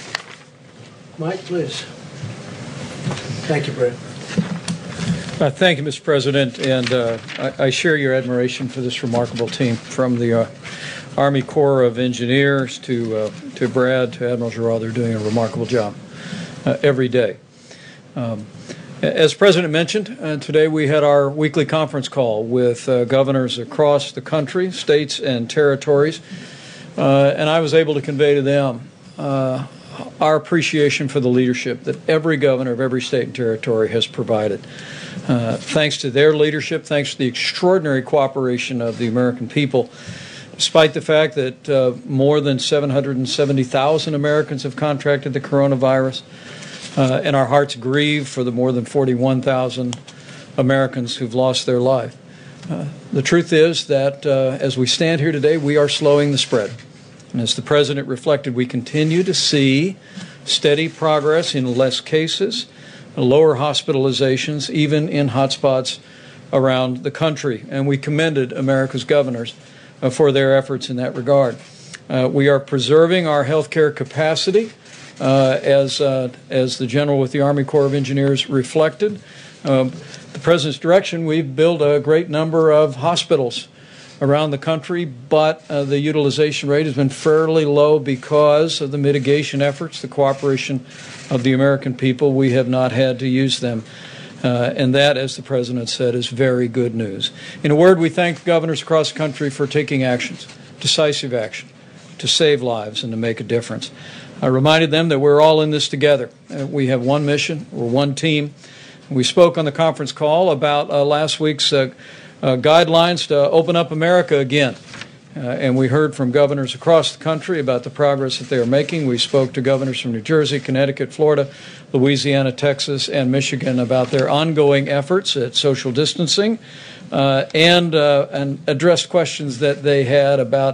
Mike, please. Thank you, Brett. Uh, thank you, Mister President, and uh, I, I share your admiration for this remarkable team, from the uh, Army Corps of Engineers to uh, to Brad to Admiral Giroir. They're doing a remarkable job uh, every day. Um, as the President mentioned, uh, today we had our weekly conference call with uh, governors across the country, states and territories, uh, and I was able to convey to them uh, our appreciation for the leadership that every governor of every state and territory has provided. Uh, thanks to their leadership, thanks to the extraordinary cooperation of the American people, despite the fact that uh, more than seven hundred seventy thousand Americans have contracted the coronavirus, uh, and our hearts grieve for the more than forty-one thousand Americans who've lost their life. Uh, the truth is that uh, as we stand here today, we are slowing the spread. And as the President reflected, we continue to see steady progress in less cases, lower hospitalizations, even in hotspots around the country. And we commended America's governors uh, for their efforts in that regard. Uh, we are preserving our healthcare capacity, uh, as uh, as the General with the Army Corps of Engineers reflected. Um, the President's direction, we've built a great number of hospitals around the country, but uh, the utilization rate has been fairly low because of the mitigation efforts, the cooperation of the American people. We have not had to use them. Uh, and that, as the President said, is very good news. In a word, we thank governors across the country for taking actions, decisive action, to save lives and to make a difference. I reminded them that we're all in this together. Uh, we have one mission, we're one team. We spoke on the conference call about uh, last week's uh, Uh, guidelines to open up America again. Uh, and we heard from governors across the country about the progress that they are making. We spoke to governors from New Jersey, Connecticut, Florida, Louisiana, Texas, and Michigan about their ongoing efforts at social distancing, uh, and, uh, and addressed questions that they had about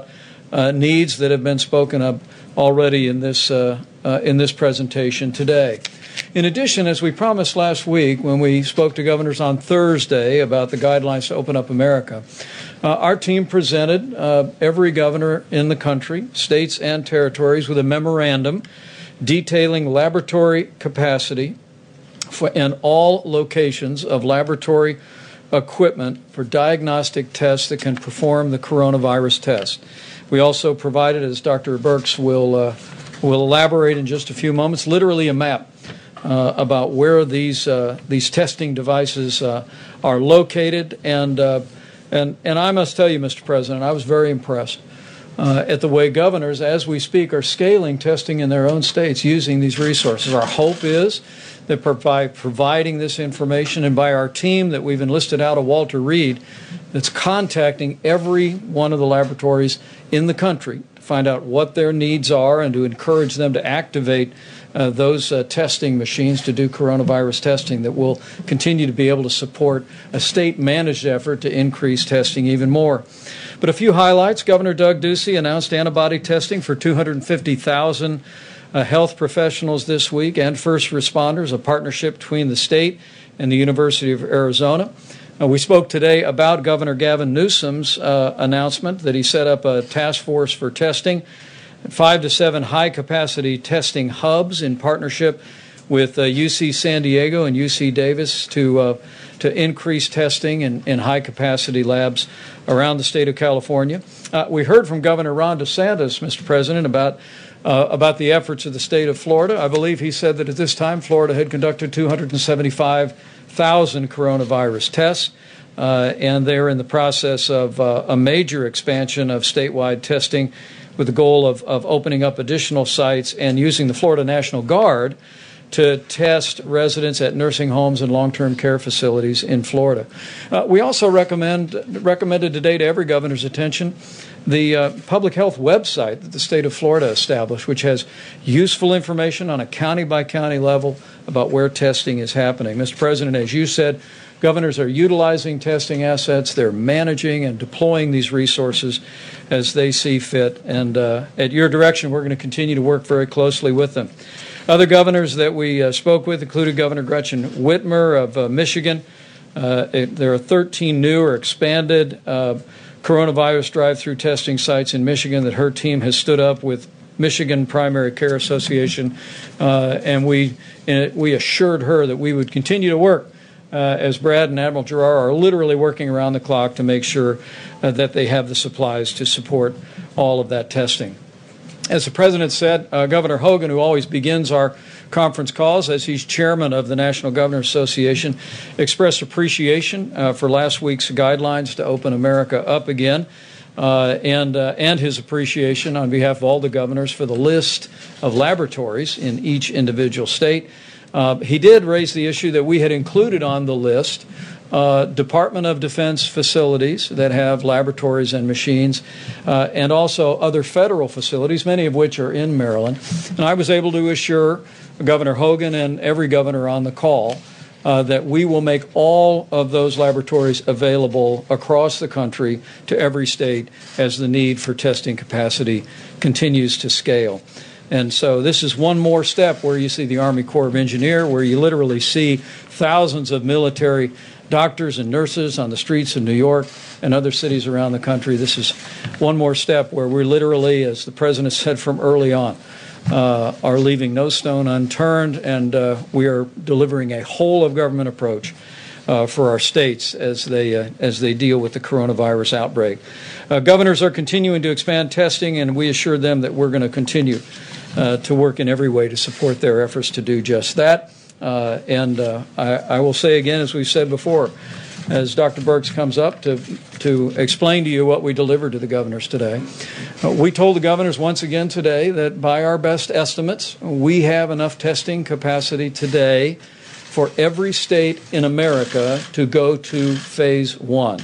uh, needs that have been spoken of already in this, uh, uh, in this presentation today. In addition, as we promised last week when we spoke to governors on Thursday about the guidelines to open up America, uh, our team presented uh, every governor in the country, states and territories, with a memorandum detailing laboratory capacity for, in all locations of laboratory equipment for diagnostic tests that can perform the coronavirus test. We also provided, as Doctor Birx will, uh, will elaborate in just a few moments, literally a map uh, about where these, uh, these testing devices uh, are located. And, uh, and, and I must tell you, Mister President, I was very impressed Uh, at the way governors, as we speak, are scaling testing in their own states using these resources. Our hope is that by providing this information and by our team that we've enlisted out of Walter Reed, that's contacting every one of the laboratories in the country to find out what their needs are and to encourage them to activate uh, those uh, testing machines to do coronavirus testing, that will continue to be able to support a state-managed effort to increase testing even more. But a few highlights. Governor Doug Ducey announced antibody testing for two hundred fifty thousand uh, health professionals this week and first responders, a partnership between the state and the University of Arizona. Uh, we spoke today about Governor Gavin Newsom's uh, announcement that he set up a task force for testing, five to seven high-capacity testing hubs in partnership with uh, U C San Diego and U C Davis to uh, to increase testing in, in high-capacity labs around the state of California. Uh, we heard from Governor Ron DeSantis, Mister President, about uh, about the efforts of the state of Florida. I believe he said that at this time Florida had conducted two hundred seventy-five thousand coronavirus tests, uh, and they're in the process of uh, a major expansion of statewide testing with the goal of, of opening up additional sites and using the Florida National Guard to test residents at nursing homes and long-term care facilities in Florida. Uh, we also recommend recommended today to every governor's attention the uh, public health website that the state of Florida established, which has useful information on a county-by-county level about where testing is happening. Mister President, as you said, governors are utilizing testing assets. They're managing and deploying these resources as they see fit. And uh, at your direction, we're going to continue to work very closely with them. Other governors that we uh, spoke with included Governor Gretchen Whitmer of uh, Michigan. Uh, it, there are thirteen new or expanded uh, coronavirus drive-through testing sites in Michigan that her team has stood up with Michigan Primary Care Association, uh, and we uh, we assured her that we would continue to work uh, as Brad and Admiral Giroir are literally working around the clock to make sure uh, that they have the supplies to support all of that testing. As the President said, uh, Governor Hogan, who always begins our conference calls as he's chairman of the National Governors Association, expressed appreciation uh, for last week's guidelines to open America up again, uh, and, uh, and his appreciation on behalf of all the governors for the list of laboratories in each individual state. Uh, he did raise the issue that we had included on the list Uh, Department of Defense facilities that have laboratories and machines, uh, and also other federal facilities, many of which are in Maryland. And I was able to assure Governor Hogan and every governor on the call uh, that we will make all of those laboratories available across the country to every state as the need for testing capacity continues to scale. And so this is one more step where you see the Army Corps of Engineers, where you literally see thousands of military doctors and nurses on the streets of New York and other cities around the country. This is one more step where we're literally, as the President said from early on, uh, are leaving no stone unturned, and uh, we are delivering a whole-of-government approach uh, for our states as they, uh, as they deal with the coronavirus outbreak. Uh, governors are continuing to expand testing, and we assure them that we're going to continue uh, to work in every way to support their efforts to do just that. Uh, and uh, I, I will say again, as we've said before, as Doctor Birx comes up to, to explain to you what we delivered to the governors today, uh, we told the governors once again today that by our best estimates, we have enough testing capacity today for every state in America to go to phase one,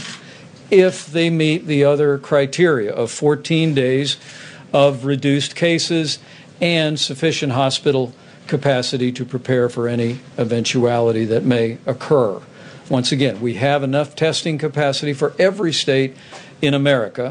if they meet the other criteria of fourteen days of reduced cases and sufficient hospital capacity to prepare for any eventuality that may occur. Once again, we have enough testing capacity for every state in America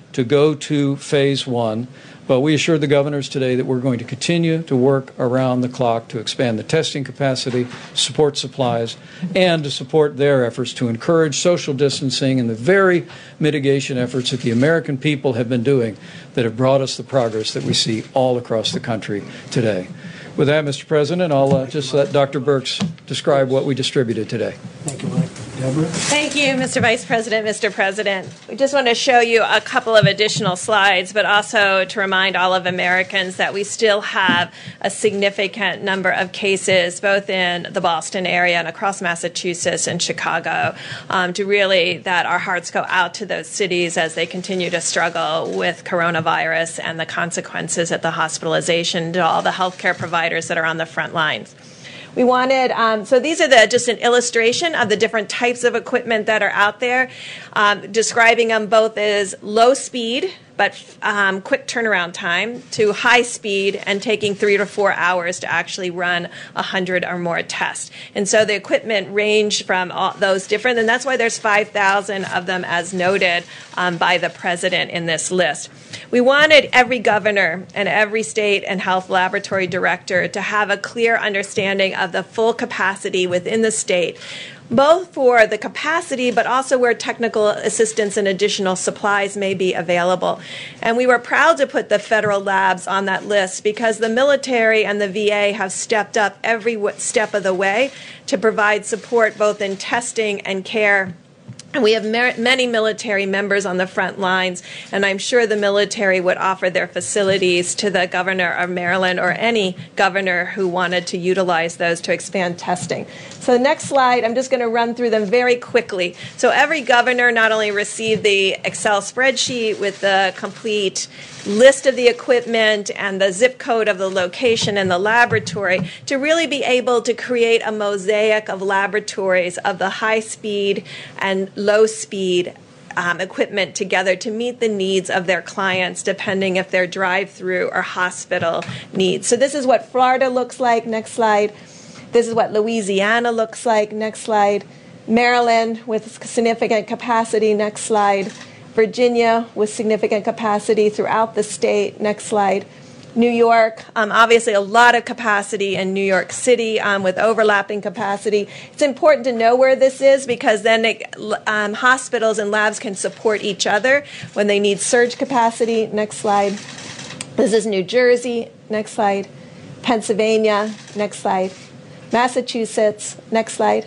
to go to phase one. But we assured the governors today that we're going to continue to work around the clock to expand the testing capacity, support supplies, and to support their efforts to encourage social distancing and the very mitigation efforts that the American people have been doing that have brought us the progress that we see all across the country today. With that, Mister President, I'll uh, just let Doctor Birx describe what we distributed today. Thank you, Mike. Deborah? Thank you, Mister Vice President, Mister President. We just want to show you a couple of additional slides, but also to remind all of Americans that we still have a significant number of cases, both in the Boston area and across Massachusetts and Chicago, um, to really that our hearts go out to those cities as they continue to struggle with coronavirus and the consequences at the hospitalization, to all the healthcare providers that are on the front lines. We wanted, um, so these are the, just an illustration of the different types of equipment that are out there, um, describing them both as low speed, but um, quick turnaround time, to high speed and taking three to four hours to actually run a hundred or more tests. And so the equipment range from all those different, and that's why there's five thousand of them as noted um, by the president in this list. We wanted every governor and every state and health laboratory director to have a clear understanding of the full capacity within the state, both for the capacity, but also where technical assistance and additional supplies may be available. And we were proud to put the federal labs on that list because the military and the V A have stepped up every step of the way to provide support both in testing and care. And we have many military members on the front lines, and I'm sure the military would offer their facilities to the governor of Maryland or any governor who wanted to utilize those to expand testing. So the next slide, I'm just going to run through them very quickly. So every governor not only received the Excel spreadsheet with the complete list of the equipment and the zip code of the location and the laboratory to really be able to create a mosaic of laboratories of the high speed and low speed um, equipment together to meet the needs of their clients, depending if they're drive-through or hospital needs. So this is what Florida looks like. Next slide. This is what Louisiana looks like. Next slide. Maryland with significant capacity. Next slide. Virginia with significant capacity throughout the state. Next slide. New York, um, obviously a lot of capacity in New York City um, with overlapping capacity. It's important to know where this is because then it, um, hospitals and labs can support each other when they need surge capacity. Next slide. This is New Jersey. Next slide. Pennsylvania. Next slide. Massachusetts. Next slide.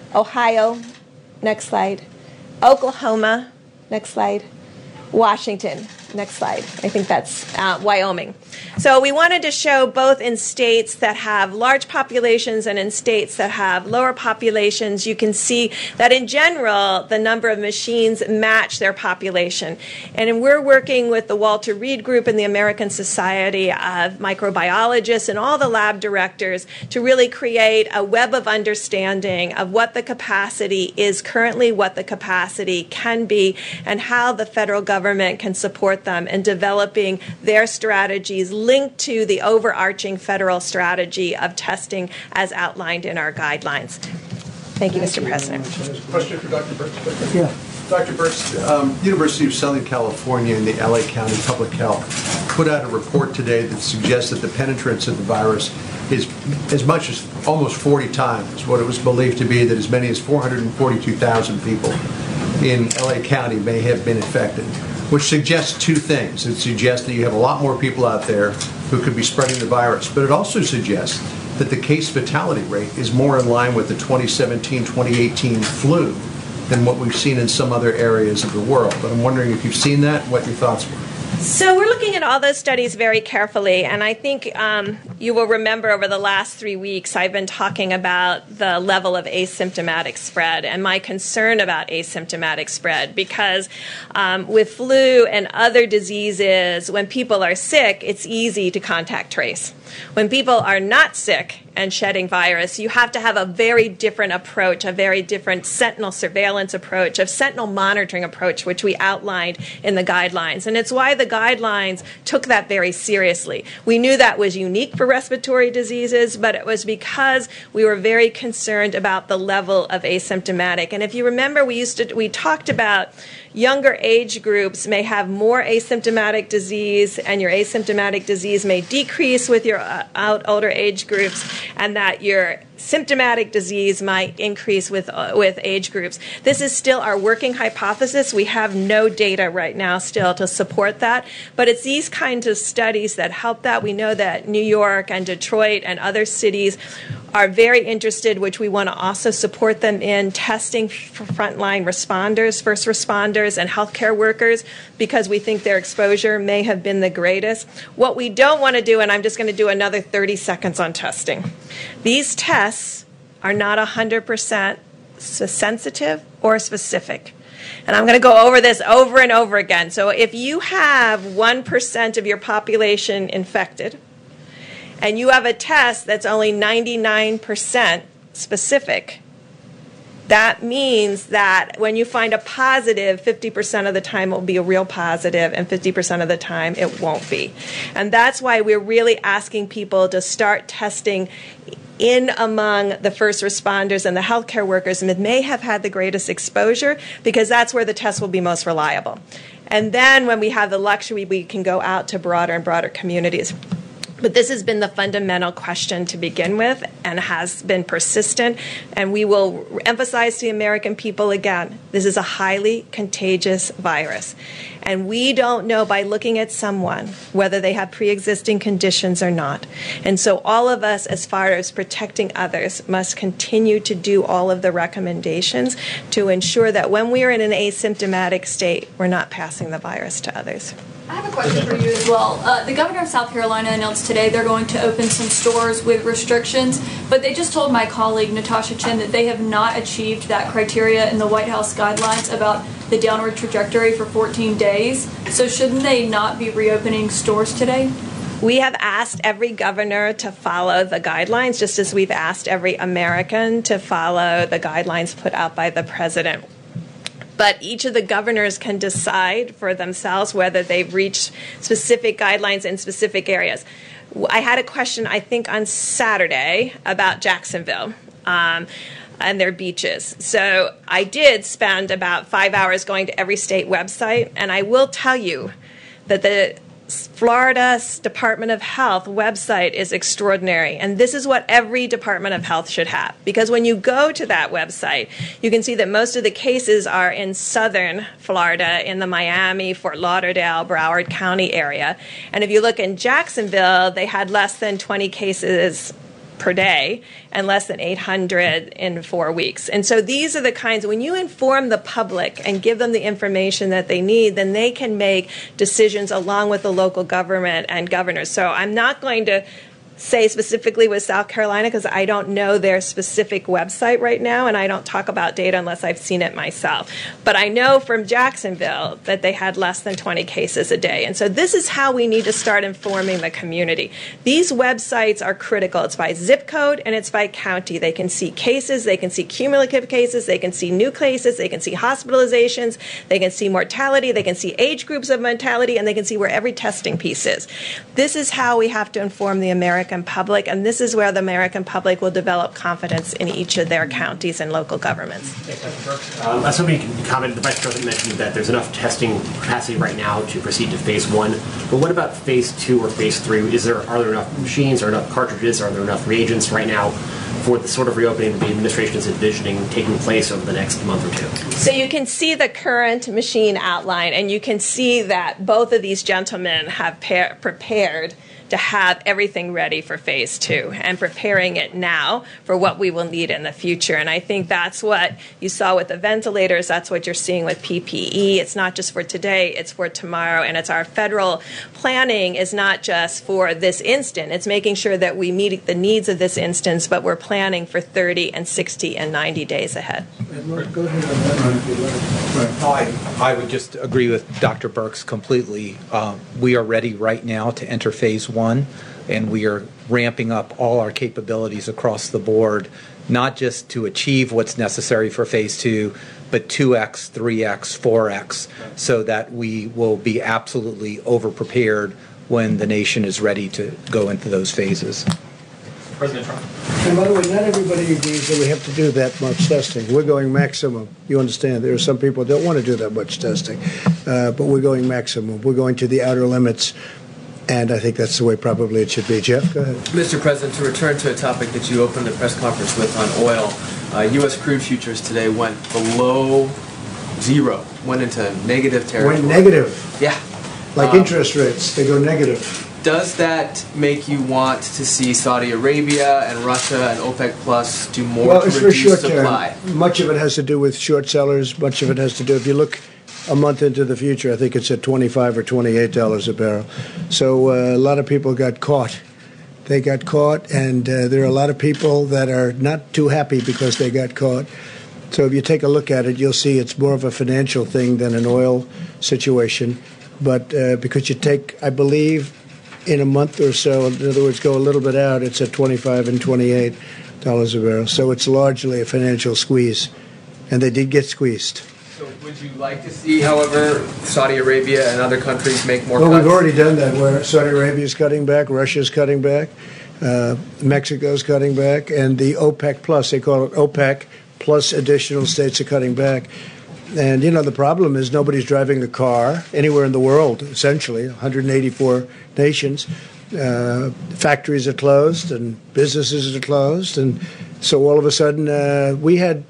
Ohio. Next slide. Oklahoma. Next slide. Washington. Next slide. I think that's uh, Wyoming. So we wanted to show both in states that have large populations and in states that have lower populations. You can see that in general, the number of machines match their population. And we're working with the Walter Reed Group and the American Society of Microbiologists and all the lab directors to really create a web of understanding of what the capacity is currently, what the capacity can be, and how the federal government can support them in developing their strategies linked to the overarching federal strategy of testing as outlined in our guidelines. Thank you, Mister President. Question for Doctor Birx? Yeah. Doctor Birx, um, University of Southern California and the L A County Public Health put out a report today that suggests that the penetrance of the virus is as much as almost forty times what it was believed to be, that as many as four hundred forty-two thousand people in L A County may have been infected, which suggests two things. It suggests that you have a lot more people out there who could be spreading the virus, but it also suggests that the case fatality rate is more in line with the twenty seventeen twenty eighteen flu than what we've seen in some other areas of the world. But I'm wondering if you've seen that, what your thoughts were. So we're looking at all those studies very carefully, and I think um, you will remember over the last three weeks I've been talking about the level of asymptomatic spread and my concern about asymptomatic spread because um, with flu and other diseases, when people are sick, it's easy to contact trace. When people are not sick and shedding virus, you have to have a very different approach, a very different sentinel surveillance approach, a sentinel monitoring approach, which we outlined in the guidelines. And it's why the guidelines took that very seriously. We knew that was unique for respiratory diseases, but it was because we were very concerned about the level of asymptomatic. And if you remember, we used to we talked about younger age groups may have more asymptomatic disease, and your asymptomatic disease may decrease with your uh, out older age groups, and that your symptomatic disease might increase with uh, with age groups. This is still our working hypothesis. We have no data right now still to support that, but it's these kinds of studies that help that. We know that New York and Detroit and other cities are very interested, which we want to also support them in, testing for frontline responders, first responders, and healthcare workers, because we think their exposure may have been the greatest. What we don't want to do, and I'm just going to do another thirty seconds on testing. These tests are not one hundred percent sensitive or specific. And I'm going to go over this over and over again. So if you have one percent of your population infected, and you have a test that's only ninety-nine percent specific, that means that when you find a positive, fifty percent of the time it will be a real positive, and fifty percent of the time it won't be. And that's why we're really asking people to start testing in among the first responders and the healthcare workers that may have had the greatest exposure, because that's where the test will be most reliable. And then when we have the luxury, we can go out to broader and broader communities. But this has been the fundamental question to begin with and has been persistent. And we will emphasize to the American people again, this is a highly contagious virus. And we don't know by looking at someone whether they have pre-existing conditions or not. And so all of us, as far as protecting others, must continue to do all of the recommendations to ensure that when we are in an asymptomatic state, we're not passing the virus to others. I have a question for you as well. Uh, the governor of South Carolina announced today they're going to open some stores with restrictions, but they just told my colleague Natasha Chen that they have not achieved that criteria in the White House guidelines about the downward trajectory for fourteen days. So shouldn't they not be reopening stores today? We have asked every governor to follow the guidelines, just as we've asked every American to follow the guidelines put out by the president. But each of the governors can decide for themselves whether they've reached specific guidelines in specific areas. I had a question, I think, on Saturday about Jacksonville um, and their beaches. So I did spend about five hours going to every state website, and I will tell you that the Florida Department of Health website is extraordinary, and this is what every Department of Health should have, because when you go to that website, you can see that most of the cases are in southern Florida, in the Miami, Fort Lauderdale, Broward County area. And if you look in Jacksonville, they had less than twenty cases per day and less than eight hundred in four weeks. And so these are the kinds, when you inform the public and give them the information that they need, then they can make decisions along with the local government and governors. So I'm not going to say specifically with South Carolina because I don't know their specific website right now, and I don't talk about data unless I've seen it myself. But I know from Jacksonville that they had less than twenty cases a day. And so this is how we need to start informing the community. These websites are critical. It's by zip code and it's by county. They can see cases, they can see cumulative cases, they can see new cases, they can see hospitalizations, they can see mortality, they can see age groups of mortality, and they can see where every testing piece is. This is how we have to inform the American public, and this is where the American public will develop confidence in each of their counties and local governments. Um, I was hoping you could comment. The Vice President mentioned that there's enough testing capacity right now to proceed to phase one. But what about phase two or phase three? Is there are there enough machines, or enough cartridges, are there enough reagents right now for the sort of reopening that the administration is envisioning taking place over the next month or two? So you can see the current machine outline, and you can see that both of these gentlemen have par- prepared to have everything ready for phase two and preparing it now for what we will need in the future. And I think that's what you saw with the ventilators. That's what you're seeing with P P E. It's not just for today, it's for tomorrow. And it's our federal planning is not just for this instant. It's making sure that we meet the needs of this instance, but we're planning for thirty and sixty and ninety days ahead. Go ahead. I, I would just agree with Doctor Birx completely. Um, we are ready right now to enter phase one, and we are ramping up all our capabilities across the board, not just to achieve what's necessary for phase two, but two X, three X, four X, so that we will be absolutely over-prepared when the nation is ready to go into those phases. President Trump. And by the way, not everybody agrees that we have to do that much testing. We're going maximum. You understand? There are some people that don't want to do that much testing, uh, but we're going maximum. We're going to the outer limits, and I think that's the way probably it should be. Jeff, go ahead. Mister President, to return to a topic that you opened the press conference with on oil, uh, U S crude futures today went below zero, went into negative territory. Went negative. Yeah. Like Um, interest rates, they go negative. Does that make you want to see Saudi Arabia and Russia and OPEC Plus do more Well, to it's for reduce short supply? term. Much of it has to do with short sellers. Much of it has to do, if you look a month into the future, I think it's at twenty-five or twenty-eight dollars a barrel. So uh, a lot of people got caught. They got caught, and uh, there are a lot of people that are not too happy because they got caught. So if you take a look at it, you'll see it's more of a financial thing than an oil situation. But uh, because you take, I believe, in a month or so, in other words, go a little bit out, it's at twenty-five and twenty-eight dollars a barrel. So it's largely a financial squeeze, and they did get squeezed. So would you like to see, however, Saudi Arabia and other countries make more Well, cuts? we've already done that, where Saudi Arabia is cutting back, Russia's cutting back, uh, Mexico's cutting back, and the OPEC Plus, they call it OPEC, plus additional states are cutting back. And, you know, the problem is nobody's driving a car anywhere in the world, essentially, one hundred eighty-four nations. Uh, factories are closed and businesses are closed. And so all of a sudden, uh, we had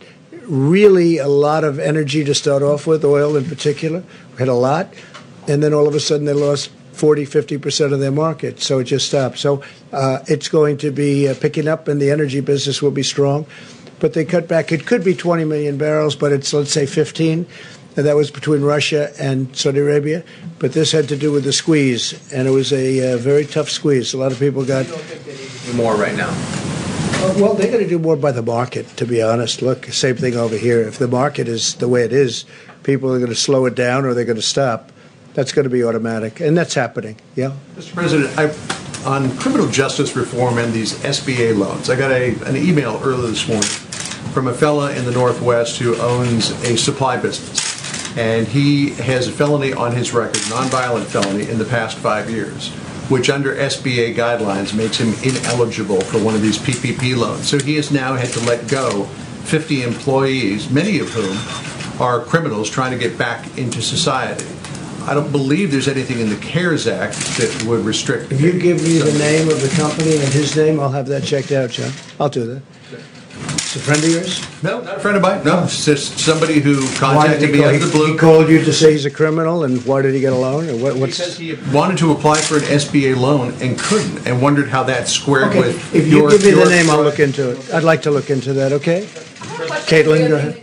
really a lot of energy to start off with, oil in particular. We had a lot. And then all of a sudden, they lost forty, fifty percent of their market. So it just stopped. So uh, it's going to be uh, picking up, and the energy business will be strong. But they cut back. It could be twenty million barrels, but it's, let's say, fifteen. And that was between Russia and Saudi Arabia. But this had to do with the squeeze, and it was a uh, very tough squeeze. A lot of people got more right now. Uh, well, they're going to do more by the market, to be honest. Look, same thing over here. If the market is the way it is, people are going to slow it down or they're going to stop. That's going to be automatic, and that's happening. Yeah, Mister President, I, on criminal justice reform and these S B A loans, I got a, an email earlier this morning from a fella in the Northwest who owns a supply business. And he has a felony on his record, nonviolent felony, in the past five years, which under S B A guidelines makes him ineligible for one of these P P P loans. So he has now had to let go fifty employees, many of whom are criminals trying to get back into society. I don't believe there's anything in the CARES Act that would restrict. If you give me the name of the company and his name, I'll have that checked out, John. I'll do that. It's a friend of yours? No, not a friend of mine. No, it's just somebody who Why did contacted he me call- out of the blue. He called you to say he's a criminal, and why did he get a loan? Or what, what's Because he wanted to apply for an S B A loan and couldn't, and wondered how that squared Okay, with if you your. give me your the name, I'll fraud. look into it. I'd like to look into that, okay? Caitlin, go ahead.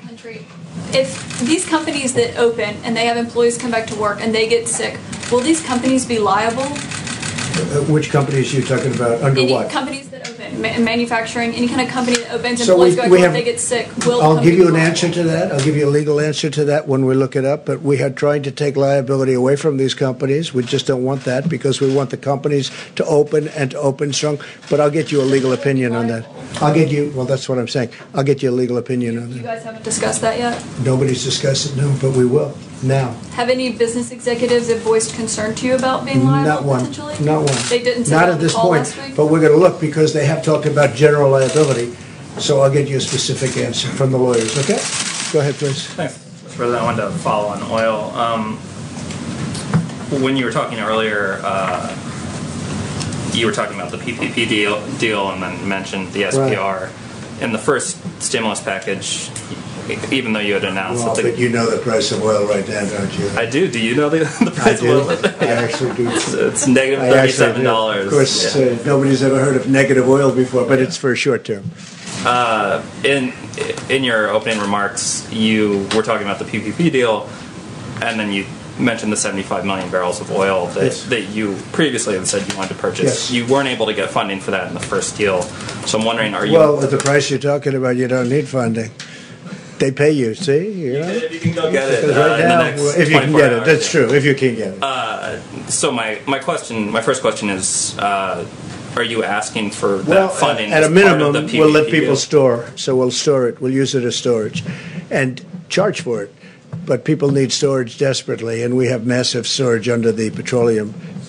If these companies that open and they have employees come back to work and they get sick, will these companies be liable? Uh, which companies are you talking about? Under Any what? companies that open, ma- manufacturing, any kind of company that opens, So employees we- go back we to work, have- they get sick, will the I'll company give you be an liable? answer to that. I'll give you a legal answer to that when we look it up. But we are trying to take liability away from these companies. We just don't want that because we want the companies to open and to open strong. But I'll get you a legal opinion on that. I'll get you, well, that's what I'm saying. I'll get you a legal opinion on You that. guys haven't discussed that yet? Nobody's discussed it, no, but we will now. Have any business executives have voiced concern to you about being liable Not one. potentially? Not one. They didn't say Not that at on the this call point. last week? But we're going to look because they have talked about general liability. So I'll get you a specific answer from the lawyers, okay? Go ahead, please. Thanks, Mister President. I wanted to follow on oil. Um, when you were talking earlier, uh, you were talking about the P P P deal, deal and then mentioned the S P R. Right. In the first stimulus package, even though you had announced Well, that the, but you know the price of oil right now, don't you? I do. Do you know the, the price I do. of oil? I actually do. It's, it's negative I actually thirty-seven do. dollars. Of course, Yeah. uh, nobody's ever heard of negative oil before, but it's for a short term. Uh, in in your opening remarks, you were talking about the P P P deal, and then you mentioned the seventy-five million barrels of oil that, Yes. that you previously had said you wanted to purchase. Yes. You weren't able to get funding for that in the first deal, so I'm wondering, are you? Well, at the price you're talking about, you don't need funding. They pay you, see? You know? If you can go get it Because uh, right in the now, next if you can twenty-four get it, hours, that's yeah. true. If you can get it. Uh, so my, my question, my first question is, uh, are you asking for that Well, funding at as a part of minimum, the P P P we'll let people deal? store. So we'll store it. We'll use it as storage, and charge for it. But people need storage desperately, and we have massive storage under the petroleum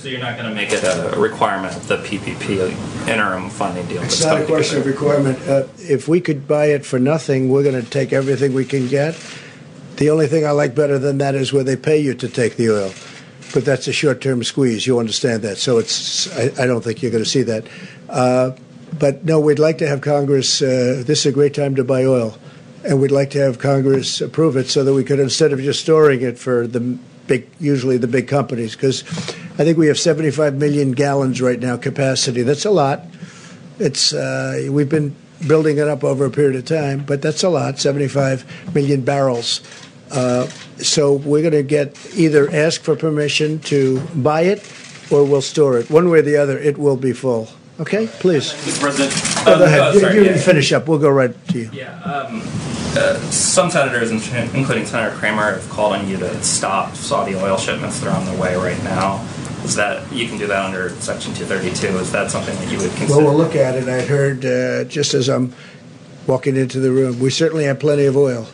So you're not going to make it a requirement of the P P P interim funding deal? It's not a question of requirement. Uh, if we could buy it for nothing, we're going to take everything we can get. The only thing I like better than that is where they pay you to take the oil. But that's a short-term squeeze. You understand that. So it's. I, I don't think you're going to see that. Uh, but no, we'd like to have Congress. Uh, this is a great time to buy oil. And we'd like to have Congress approve it so that we could, instead of just storing it for the big, usually the big companies, because I think we have seventy-five million gallons right now capacity. That's a lot. It's uh, we've been building it up over a period of time, but that's a lot, seventy-five million barrels. Uh, so we're going to get either ask for permission to buy it or we'll store it. One way or the other, it will be full. Okay, please. Mister President. Oh, Um, go ahead. oh, You- sorry, you yeah. finish up. We'll go right to you. Yeah. Um, uh, some senators, including Senator Kramer, have called on you to stop Saudi oil shipments that are on their way right now. Is that you can do that under Section two thirty-two? Is that something that you would consider? Well, we'll look at it. I heard uh, just as I'm walking into the room, we certainly have plenty of oil.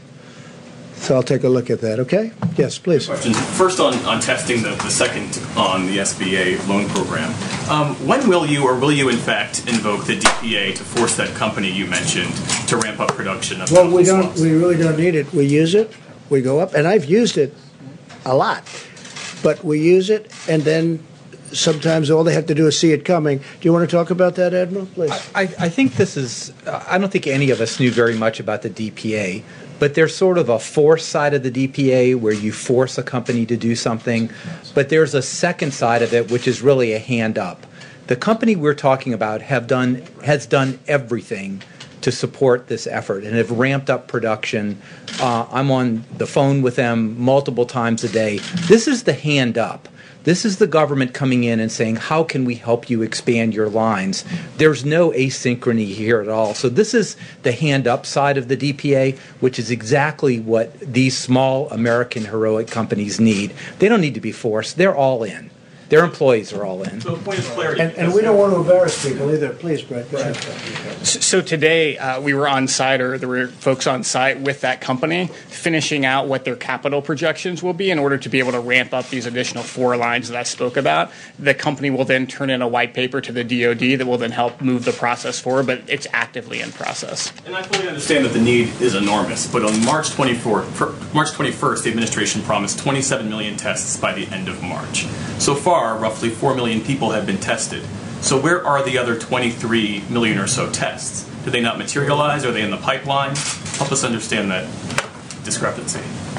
So I'll take a look at that, okay? Yes, please. Questions. First on, on testing, the, the second on the S B A loan program. Um, when will you, or will you in fact, invoke the D P A to force that company you mentioned to ramp up production of Well, we medical don't. swabs? We really don't need it. We use it. We go up, and I've used it a lot. But we use it, and then sometimes all they have to do is see it coming. Do you want to talk about that, Admiral? Please. I, I think this is, I don't think any of us knew very much about the D P A, but there's sort of a force side of the D P A where you force a company to do something, but there's a second side of it which is really a hand up. The company we're talking about have done has done everything to support this effort and have ramped up production. Uh, I'm on the phone with them multiple times a day. This is the hand up. This is the government coming in and saying, how can we help you expand your lines? There's no asynchrony here at all. So this is the hand up side of the D P A, which is exactly what these small American heroic companies need. They don't need to be forced. They're all in. Their employees are all in. So, point of clarity. And, and we don't want to embarrass people either. Please, Brett, go ahead. So today uh, we were on site, or there were folks on site with that company, finishing out what their capital projections will be in order to be able to ramp up these additional four lines that I spoke about. The company will then turn in a white paper to the D O D that will then help move the process forward, but it's actively in process. And I fully understand that the need is enormous, but on March twenty-fourth, March twenty-first, the administration promised twenty-seven million tests by the end of March. So far, roughly four million people have been tested. So where are the other twenty-three million or so tests? Do they not materialize? Are they in the pipeline? Help us understand that discrepancy.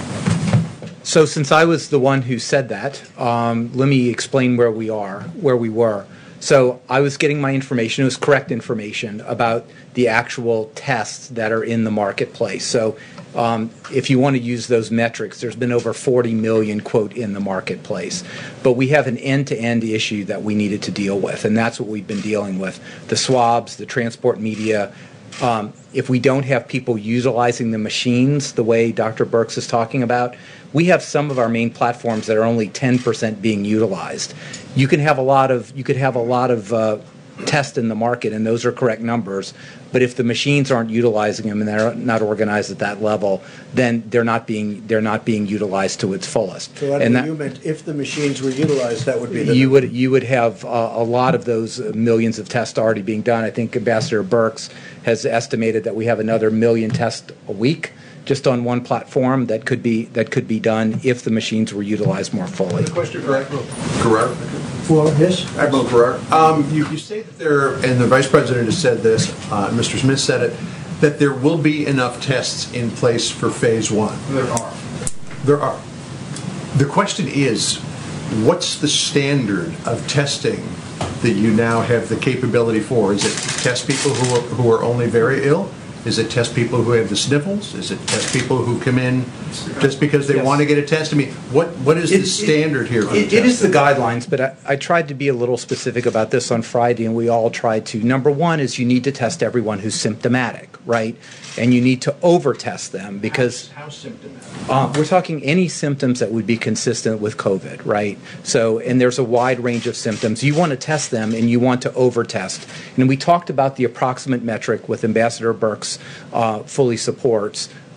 So since I was the one who said that, um, let me explain where we are, where we were. So I was getting my information, it was correct information about the actual tests that are in the marketplace. So um, if you want to use those metrics, there's been over forty million, quote, in the marketplace. But we have an end-to-end issue that we needed to deal with, and that's what we've been dealing with. The swabs, the transport media. Um, if we don't have people utilizing the machines the way Doctor Birx is talking about, we have some of our main platforms that are only ten percent being utilized. You can have a lot of you could have a lot of uh, tests in the market, and those are correct numbers. But if the machines aren't utilizing them and they're not organized at that level, then they're not being they're not being utilized to its fullest. So, and Admiral, that, you meant if the machines were utilized, that would be the you would you would have uh, a lot of those millions of tests already being done. I think Ambassador Birx has estimated that we have another million tests a week just on one platform that could be that could be done if the machines were utilized more fully. Question for Admiral Guerrero. Well, yes. Admiral Guerrero. Um, you, you say that there, and the Vice President has said this, uh, Mister Smith said it, that there will be enough tests in place for phase one. There are. There are. The question is, what's the standard of testing that you now have the capability for? Is it test people who are, who are only very ill? Is it test people who have the sniffles? Is it test people who come in just because they Yes. want to get a test? I mean, what what is It- the standard here for It, the it is the testing? guidelines, but I, I tried to be a little specific about this on Friday, and we all tried to. Number one is you need to test everyone who's symptomatic, right? And you need to over-test them because How symptomatic? uh, we're talking any symptoms that would be consistent with COVID, right? So, and there's a wide range of symptoms. You want to test them, and you want to over-test. And we talked about the approximate metric with Ambassador Birx uh, fully supports.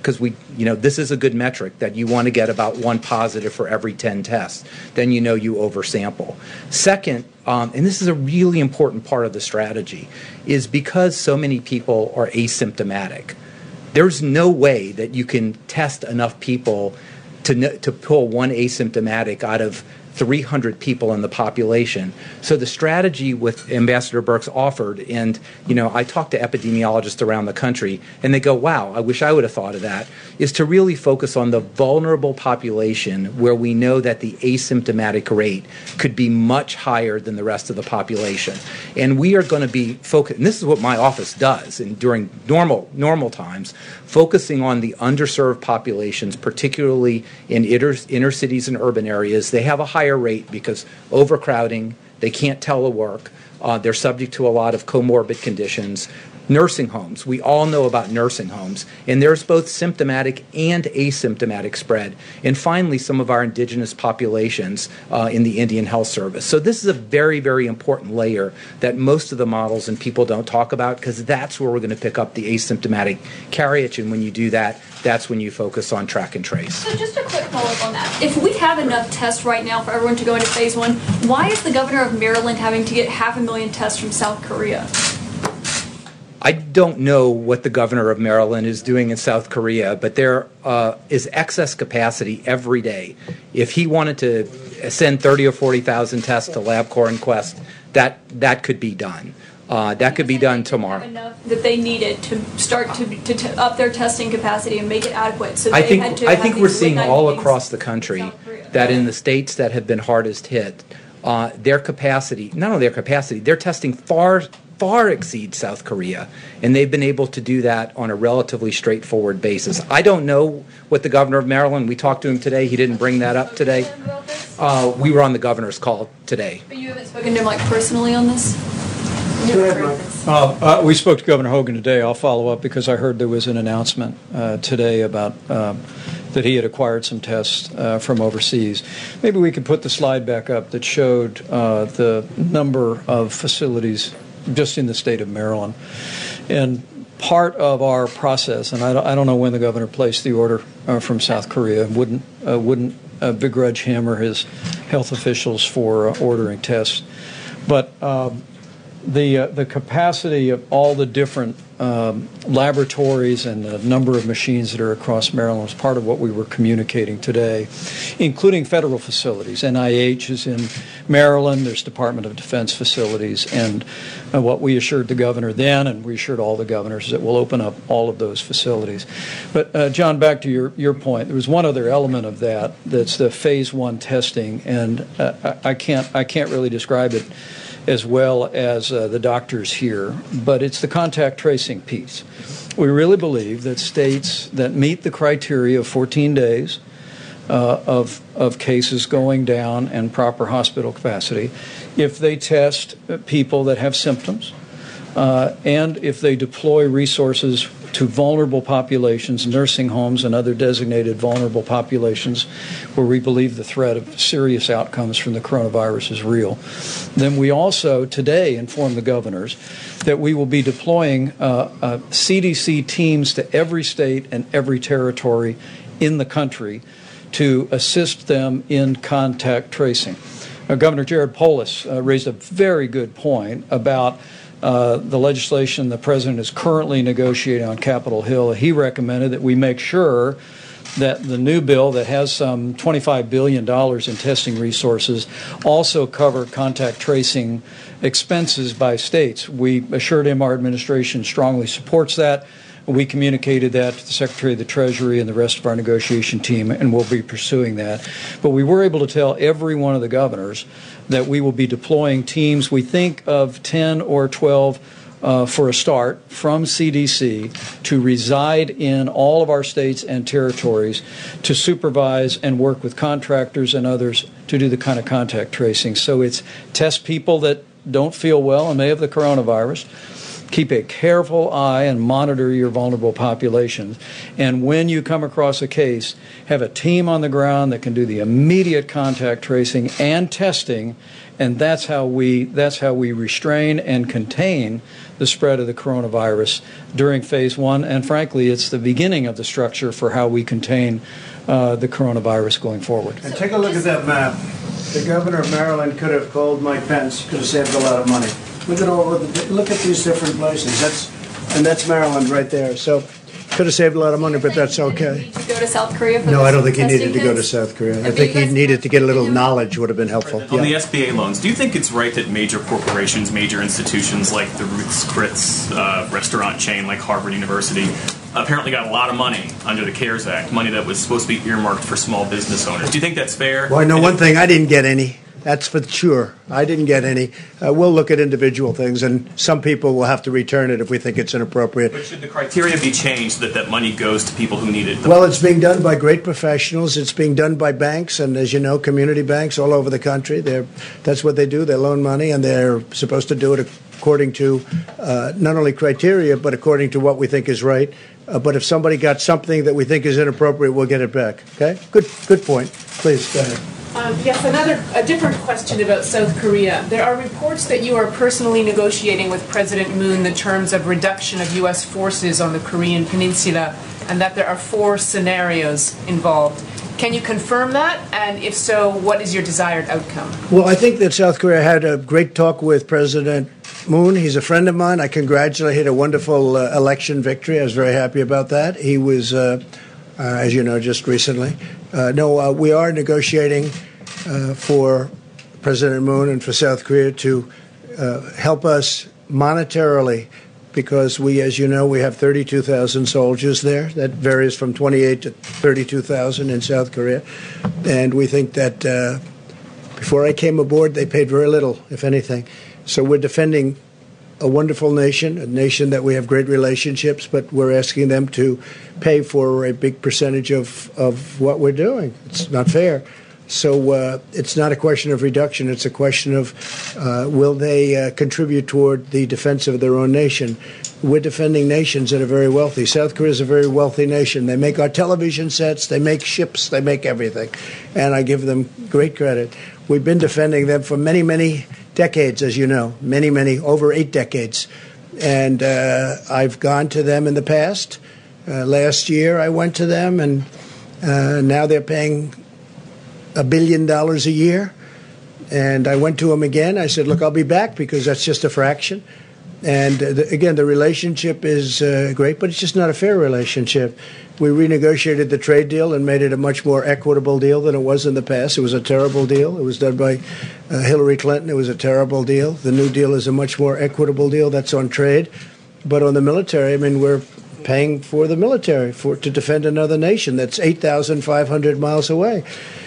because we, you know, this is a good metric that you want to get about one positive for every ten tests. Then you know you oversample. Second, um, and this is a really important part of the strategy, is because so many people are asymptomatic, there's no way that you can test enough people to kn- to pull one asymptomatic out of three hundred people in the population. So the strategy with Ambassador Birx offered, and you know, I talk to epidemiologists around the country, and they go, "Wow, I wish I would have thought of that." Is to really focus on the vulnerable population where we know that the asymptomatic rate could be much higher than the rest of the population, and we are going to be focused. And this is what my office does, and during normal normal times, focusing on the underserved populations, particularly in inner, inner cities and urban areas. They have a higher rate because overcrowding, they can't telework, uh, they're subject to a lot of comorbid conditions. Nursing homes, we all know about nursing homes, and there's both symptomatic and asymptomatic spread. And finally, some of our indigenous populations uh, in the Indian Health Service. So this is a very, very important layer that most of the models and people don't talk about, because that's where we're going to pick up the asymptomatic carriage, and when you do that, that's when you focus on track and trace. So just a quick follow-up on that. If we have enough tests right now for everyone to go into phase one, why is the governor of Maryland having to get half a million tests from South Korea? I don't know what the governor of Maryland is doing in South Korea, but there uh, is excess capacity every day. If he wanted to send thirty or forty thousand tests to LabCorp and Quest, that that could be done. Uh, that could be done tomorrow. Enough that they needed to start to, to, to up their testing capacity and make it adequate. So I they think had to I have think these we're seeing late-night all meetings. across the country that in the states that have been hardest hit, uh, their capacity, not only their capacity, their testing far far exceeds South Korea, and they've been able to do that on a relatively straightforward basis. I don't know what the governor of Maryland, we talked to him today, he didn't bring that up today. Uh, we were on the governor's call today. But you haven't spoken to him like personally on this? Uh, uh, we spoke to Governor Hogan today. I'll follow up because I heard there was an announcement uh, today about uh, that he had acquired some tests uh, from overseas. Maybe we could put the slide back up that showed uh, the number of facilities just in the state of Maryland. And part of our process, and I don't, I don't know when the governor placed the order uh, from South Korea, wouldn't uh, wouldn't uh, begrudge him or his health officials for uh, ordering tests, but um, the uh, the capacity of all the different um, laboratories and the number of machines that are across Maryland was part of what we were communicating today, including federal facilities. N I H is in Maryland. There's Department of Defense facilities, and uh, what we assured the governor then, and we assured all the governors, is that we'll open up all of those facilities. But uh, John, back to your your point, there was one other element of that that's the phase one testing, and uh, I can't I can't really describe it as well as uh, the doctors here, but it's the contact tracing piece. We really believe that states that meet the criteria of fourteen days uh, of, of cases going down and proper hospital capacity, if they test people that have symptoms, uh, and if they deploy resources to vulnerable populations, nursing homes and other designated vulnerable populations where we believe the threat of serious outcomes from the coronavirus is real. Then we also today inform the governors that we will be deploying uh, uh, C D C teams to every state and every territory in the country to assist them in contact tracing. Uh, Governor Jared Polis uh, raised a very good point about Uh, the legislation the president is currently negotiating on Capitol Hill. He recommended that we make sure that the new bill that has some twenty-five billion dollars in testing resources also cover contact tracing expenses by states. We assured him our administration strongly supports that. We communicated that to the Secretary of the Treasury and the rest of our negotiation team, and we'll be pursuing that. But we were able to tell every one of the governors that we will be deploying teams, we think of ten or twelve uh, for a start, from C D C to reside in all of our states and territories to supervise and work with contractors and others to do the kind of contact tracing. So it's test people that don't feel well and may have the coronavirus, keep a careful eye and monitor your vulnerable populations. And when you come across a case, have a team on the ground that can do the immediate contact tracing and testing, and that's how we that's how we restrain and contain the spread of the coronavirus during phase one. And frankly, it's the beginning of the structure for how we contain uh, the coronavirus going forward. And take a look at that map. The governor of Maryland could have called Mike Pence, could have saved a lot of money. Look at all of the, look at these different places. That's, and that's Maryland right there. So could have saved a lot of money, but that's okay. To go to South Korea for No, this I don't think he testing needed to go to kits? South Korea. I Have think you he guys- needed to get a little knowledge would have been helpful. On Yeah. the S B A loans, do you think it's right that major corporations, major institutions like the Ruth's Chris uh, restaurant chain like Harvard University apparently got a lot of money under the CARES Act, money that was supposed to be earmarked for small business owners? Do you think that's fair? Well, I know one thing. I didn't get any. That's for sure. I didn't get any. Uh, we'll look at individual things, and some people will have to return it if we think it's inappropriate. But should the criteria be changed that that money goes to people who need it? the Well, it's being done by great professionals. It's being done by banks, and as you know, community banks all over the country. They're, that's what they do. They loan money, and they're supposed to do it according to uh, not only criteria, but according to what we think is right. Uh, but if somebody got something that we think is inappropriate, we'll get it back. Okay? Good, good point. Please, go ahead. Um, yes, another a different question about South Korea. There are reports that you are personally negotiating with President Moon the terms of reduction of U S forces on the Korean Peninsula, and that there are four scenarios involved. Can you confirm that? And if so, what is your desired outcome? Well, I think that South Korea had a great talk with President Moon. He's a friend of mine. I congratulate him. He had a wonderful uh, election victory. I was very happy about that. He was, uh, uh, as you know, just recently. Uh, no, uh, we are negotiating uh, for President Moon and for South Korea to uh, help us monetarily, because we, as you know, we have thirty-two thousand soldiers there. That varies from twenty-eight to thirty-two thousand in South Korea. And we think that uh, before I came aboard, they paid very little, if anything. So we're defending a wonderful nation, a nation that we have great relationships, but we're asking them to pay for a big percentage of, of what we're doing. It's not fair. So uh, it's not a question of reduction. It's a question of uh, will they uh, contribute toward the defense of their own nation. We're defending nations that are very wealthy. South Korea is a very wealthy nation. They make our television sets, they make ships, they make everything. And I give them great credit. We've been defending them for many, many decades, as you know, many, many, over eight decades. And uh, I've gone to them in the past. Uh, last year I went to them, and uh, now they're paying a billion dollars a year. And I went to them again. I said, look, I'll be back because that's just a fraction. And uh, the, again, the relationship is uh, great, but it's just not a fair relationship. We renegotiated the trade deal and made it a much more equitable deal than it was in the past. It was a terrible deal. It was done by uh, Hillary Clinton. It was a terrible deal. The new deal is a much more equitable deal. That's on trade. But on the military, I mean, we're paying for the military for to defend another nation that's eight thousand five hundred miles away.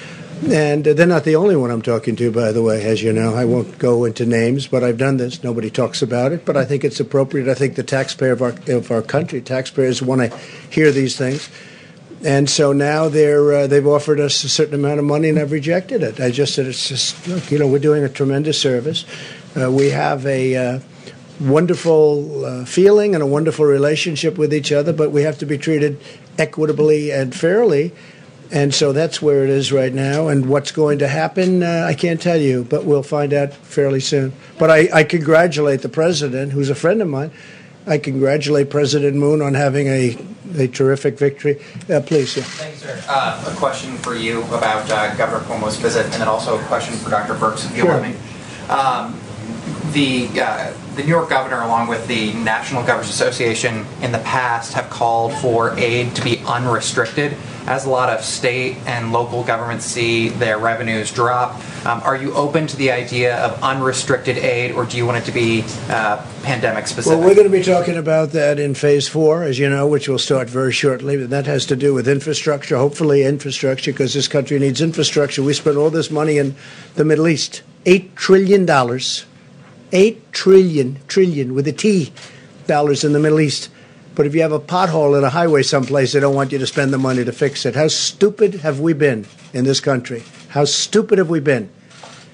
And uh, they're not the only one I'm talking to, by the way, as you know. I won't go into names, but I've done this. Nobody talks about it, but I think it's appropriate. I think the taxpayer of our, of our country, taxpayers want to hear these things. And so now they're, uh, they've offered us a certain amount of money, and I've rejected it. I just said, it's just, look, you know, we're doing a tremendous service. Uh, we have a uh, wonderful uh, feeling and a wonderful relationship with each other, but we have to be treated equitably and fairly. And so that's where it is right now. And what's going to happen, uh, I can't tell you, but we'll find out fairly soon. But I, I congratulate the president, who's a friend of mine. I congratulate President Moon on having a, a terrific victory. Uh, please, yeah. Thanks, sir. Uh, a question for you about uh, Governor Cuomo's visit, and then also a question for Doctor Birx, if you'll Sure. let me. Um, the uh, the New York governor, along with the National Governors Association, in the past have called for aid to be unrestricted. As a lot of state and local governments see their revenues drop, um, are you open to the idea of unrestricted aid, or do you want it to be uh, pandemic specific? Well, we're going to be talking about that in phase four, as you know, which will start very shortly. But that has to do with infrastructure, hopefully infrastructure, because this country needs infrastructure. We spend all this money in the Middle East, eight trillion dollars, eight trillion, trillion with a T, dollars in the Middle East. But if you have a pothole in a highway someplace, they don't want you to spend the money to fix it. How stupid have we been in this country? How stupid have we been?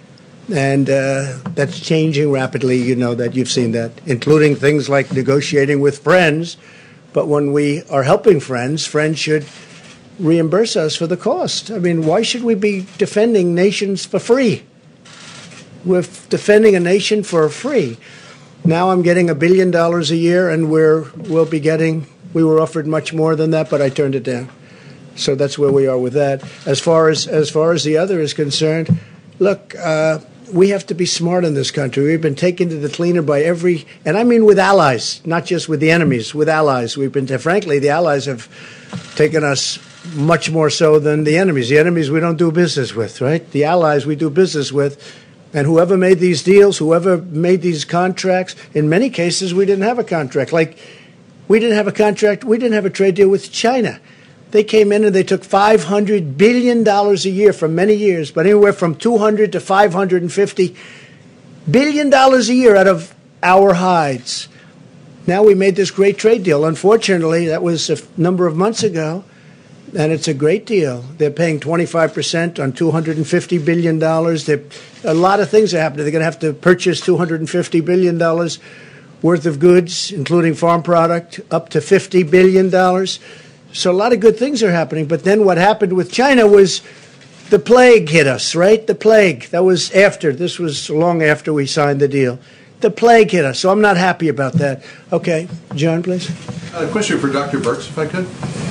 And uh, that's changing rapidly. You know that you've seen that, including things like negotiating with friends. But when we are helping friends, friends should reimburse us for the cost. I mean, why should we be defending nations for free? We're defending a nation for free. Now I'm getting a billion dollars a year, and we're we'll be getting. We were offered much more than that, but I turned it down. So that's where we are with that. As far as as far as the other is concerned, look. Uh, We have to be smart in this country. We've been taken to the cleaner by every, and I mean with allies, not just with the enemies, with allies. We've been, frankly, the allies have taken us much more so than the enemies. The enemies we don't do business with, right? The allies we do business with. And whoever made these deals, whoever made these contracts, in many cases we didn't have a contract. Like, we didn't have a contract, we didn't have a trade deal with China. They came in and they took five hundred billion dollars a year for many years, but anywhere from two hundred to five hundred fifty billion dollars a year out of our hides. Now we made this great trade deal. Unfortunately, that was a number of months ago, and it's a great deal. They're paying twenty-five percent on two hundred fifty billion dollars. They're, a lot of things are happening. They're going to have to purchase two hundred fifty billion dollars worth of goods, including farm product, up to fifty billion dollars. So a lot of good things are happening. But then what happened with China was the plague hit us, right? The plague. That was after. This was long after we signed the deal. The plague hit us. So I'm not happy about that. Okay. John, please. A question for Doctor Birx, if I could.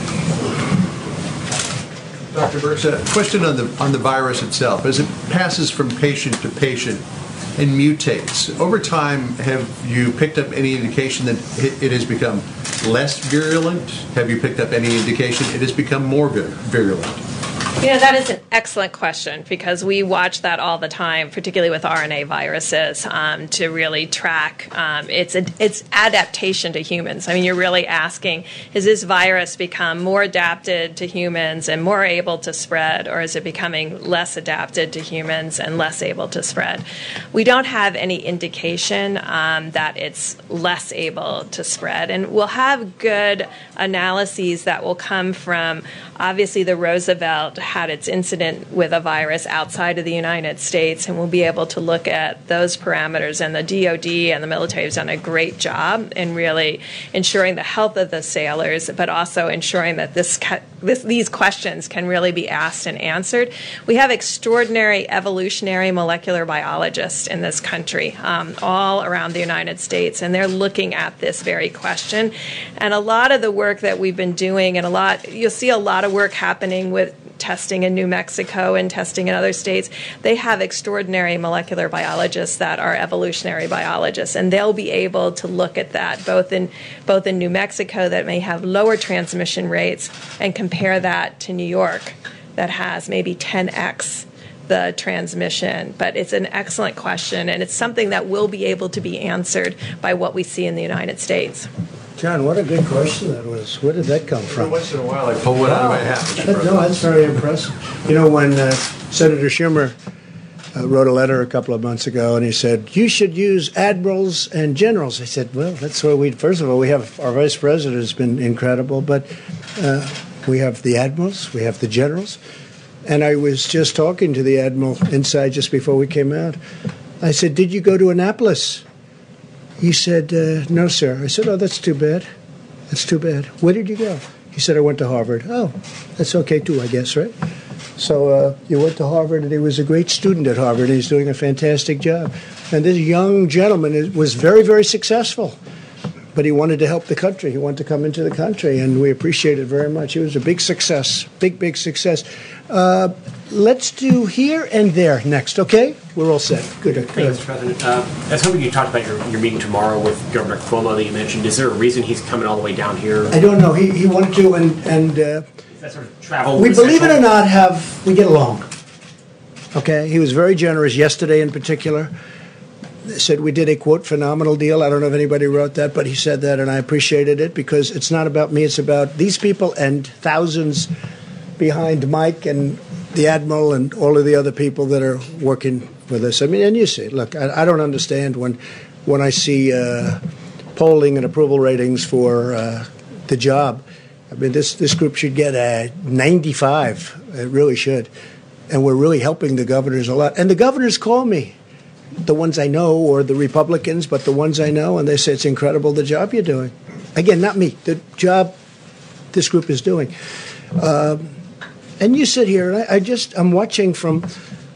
Doctor Birx, a question on the on the virus itself. As it passes from patient to patient and mutates, over time, have you picked up any indication that it has become less virulent? Have you picked up any indication it has become more virulent? You know, that is an excellent question because we watch that all the time, particularly with R N A viruses, um, to really track um, its its adaptation to humans. I mean, you're really asking, has this virus become more adapted to humans and more able to spread, or is it becoming less adapted to humans and less able to spread? We don't have any indication um, that it's less able to spread, and we'll have good analyses that will come from, obviously, the Roosevelt had its incident with a virus outside of the United States, and we'll be able to look at those parameters. And the D O D and the military has done a great job in really ensuring the health of the sailors, but also ensuring that this, this these questions can really be asked and answered. We have extraordinary evolutionary molecular biologists in this country, um, all around the United States, and they're looking at this very question. And a lot of the work that we've been doing, and a lot, you'll see a lot of work happening with testing in New Mexico and testing in other states. They have extraordinary molecular biologists that are evolutionary biologists, and they'll be able to look at that both in both in New Mexico that may have lower transmission rates and compare that to New York that has maybe ten x the transmission. But it's an excellent question, and it's something that will be able to be answered by what we see in the United States. John, what a good question that was. Where did that come from? Once in a while, I pull one out of my hat. That, no, that's very impressive. You know, when uh, Senator Schumer uh, wrote a letter a couple of months ago, and he said, you should use admirals and generals. I said, well, that's where we, first of all, we have, our vice president has been incredible, but uh, we have the admirals, we have the generals. And I was just talking to the admiral inside just before we came out. I said, did you go to Annapolis? He said, uh, no, sir. I said, oh, that's too bad. That's too bad. Where did you go? He said, I went to Harvard. Oh, that's okay, too, I guess, right? So uh, you went to Harvard, and he was a great student at Harvard, and he's doing a fantastic job. And this young gentleman is, was very, very successful. But he wanted to help the country. He wanted to come into the country, and we appreciate it very much. It was a big success, big, big success. Uh, let's do here and there next, okay? We're all set. Good. Thank you, Mister President. Uh, I was hoping you talked about your, your meeting tomorrow with Governor Cuomo that you mentioned. Is there a reason he's coming all the way down here? I don't know. He, he wanted to, and, and uh, Is that sort of travel? we, believe it essential? or not, have we get along. Okay? He was very generous yesterday in particular. Said we did a, quote, phenomenal deal. I don't know if anybody wrote that, but he said that, and I appreciated it because it's not about me. It's about these people and thousands behind Mike and the Admiral and all of the other people that are working with us. I mean, and you see, look, I, I don't understand when when I see uh, polling and approval ratings for uh, the job. I mean, this, this group should get a ninety-five. It really should. And we're really helping the governors a lot. And the governors call me. the ones I know or the Republicans, but the ones I know, and they say it's incredible the job you're doing. Again, not me, the job this group is doing. Um, and you sit here, and I, I just, I'm watching from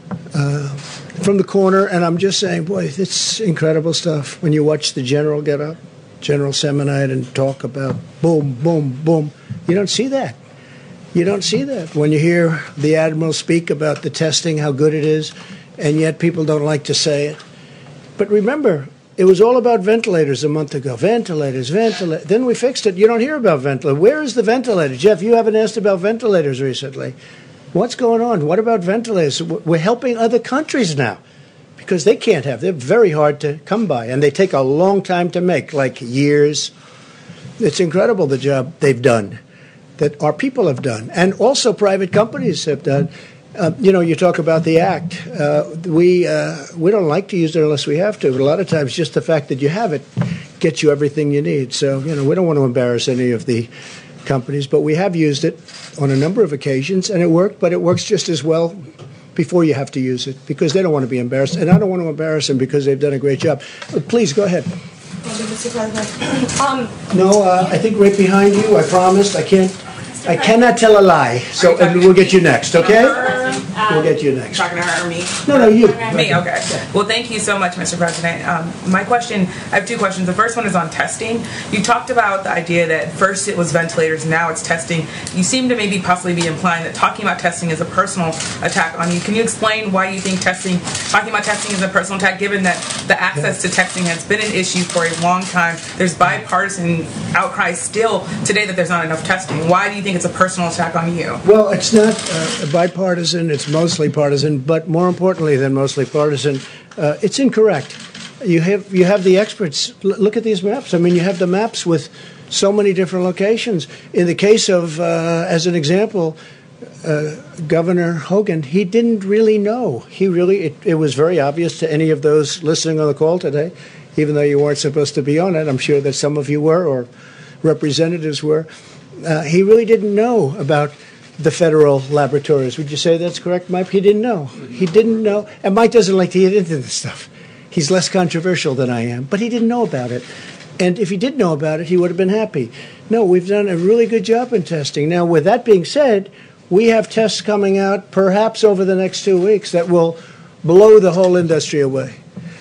uh, from the corner, and I'm just saying, boy, it's incredible stuff. When you watch the general get up, General Semonite, and talk about boom, boom, boom, you don't see that. You don't see that. When you hear the Admiral speak about the testing, how good it is, and yet people don't like to say it. But remember, it was all about ventilators a month ago. Ventilators, ventilators. Then we fixed it. You don't hear about ventilators. Where is the ventilator? Jeff, you haven't asked about ventilators recently. What's going on? What about ventilators? We're helping other countries now because they can't have. They're very hard to come by, and they take a long time to make, like years. It's incredible the job they've done, that our people have done, and also private companies have done. Uh, you know, you talk about the act. Uh, we uh, we don't like to use it unless we have to, but a lot of times just the fact that you have it gets you everything you need. So, you know, we don't want to embarrass any of the companies, but we have used it on a number of occasions, and it worked, but it works just as well before you have to use it because they don't want to be embarrassed, and I don't want to embarrass them because they've done a great job. But please, go ahead. Thank you, Mister President. Um, no, uh, I think right behind you, I promised. I can't. I cannot tell a lie, so and we'll get you next, okay? We'll get you next. Talking to her or me? No, no, you. Me, okay. Well, thank you so much, Mister President. Um, my question, I have two questions. The first one is on testing. You talked about the idea that first it was ventilators, now it's testing. You seem to maybe possibly be implying that talking about testing is a personal attack on you. Can you explain why you think testing, talking about testing is a personal attack, given that the access to testing has been an issue for a long time? There's bipartisan outcry still today that there's not enough testing. Why do you think it's a personal attack on you? Well, it's not uh, bipartisan. It's mostly partisan, but more importantly than mostly partisan, uh, it's incorrect. You have you have the experts. L- look at these maps. I mean, you have the maps with so many different locations. In the case of, uh, as an example, uh, Governor Hogan, he didn't really know. He really, it, it was very obvious to any of those listening on the call today, even though you weren't supposed to be on it. I'm sure that some of you were, or representatives were. Uh, he really didn't know about the federal laboratories. Would you say that's correct, Mike? He didn't know. He didn't know. And Mike doesn't like to get into this stuff. He's less controversial than I am, but he didn't know about it. And if he did know about it, he would have been happy. No, we've done a really good job in testing. Now, with that being said, we have tests coming out perhaps over the next two weeks that will blow the whole industry away.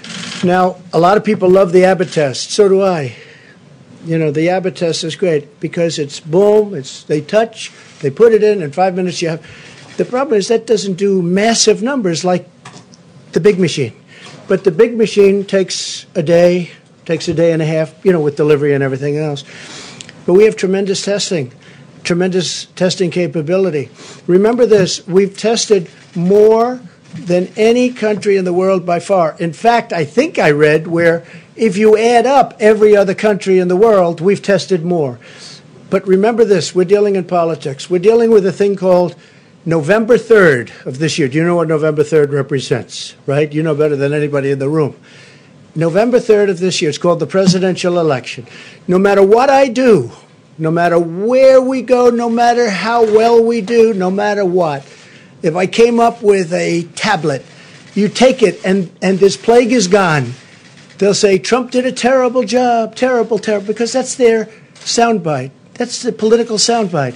Now, a lot of people love the Abbott test. So do I. You know, the Abbott test is great because it's boom, it's they touch, they put it in, in five minutes you have. The problem is that doesn't do massive numbers like the big machine. But the big machine takes a day, takes a day and a half, you know, with delivery and everything else. But we have tremendous testing, tremendous testing capability. Remember this, we've tested more than any country in the world by far. In fact, I think I read where if you add up every other country in the world, we've tested more. But remember this, we're dealing in politics. We're dealing with a thing called November third of this year. Do you know what November third represents, right? You know better than anybody in the room. November third of this year, it's called the presidential election. No matter what I do, no matter where we go, no matter how well we do, no matter what, if I came up with a tablet, you take it and, and this plague is gone. They'll say, Trump did a terrible job, terrible, terrible, because that's their soundbite. That's the political soundbite.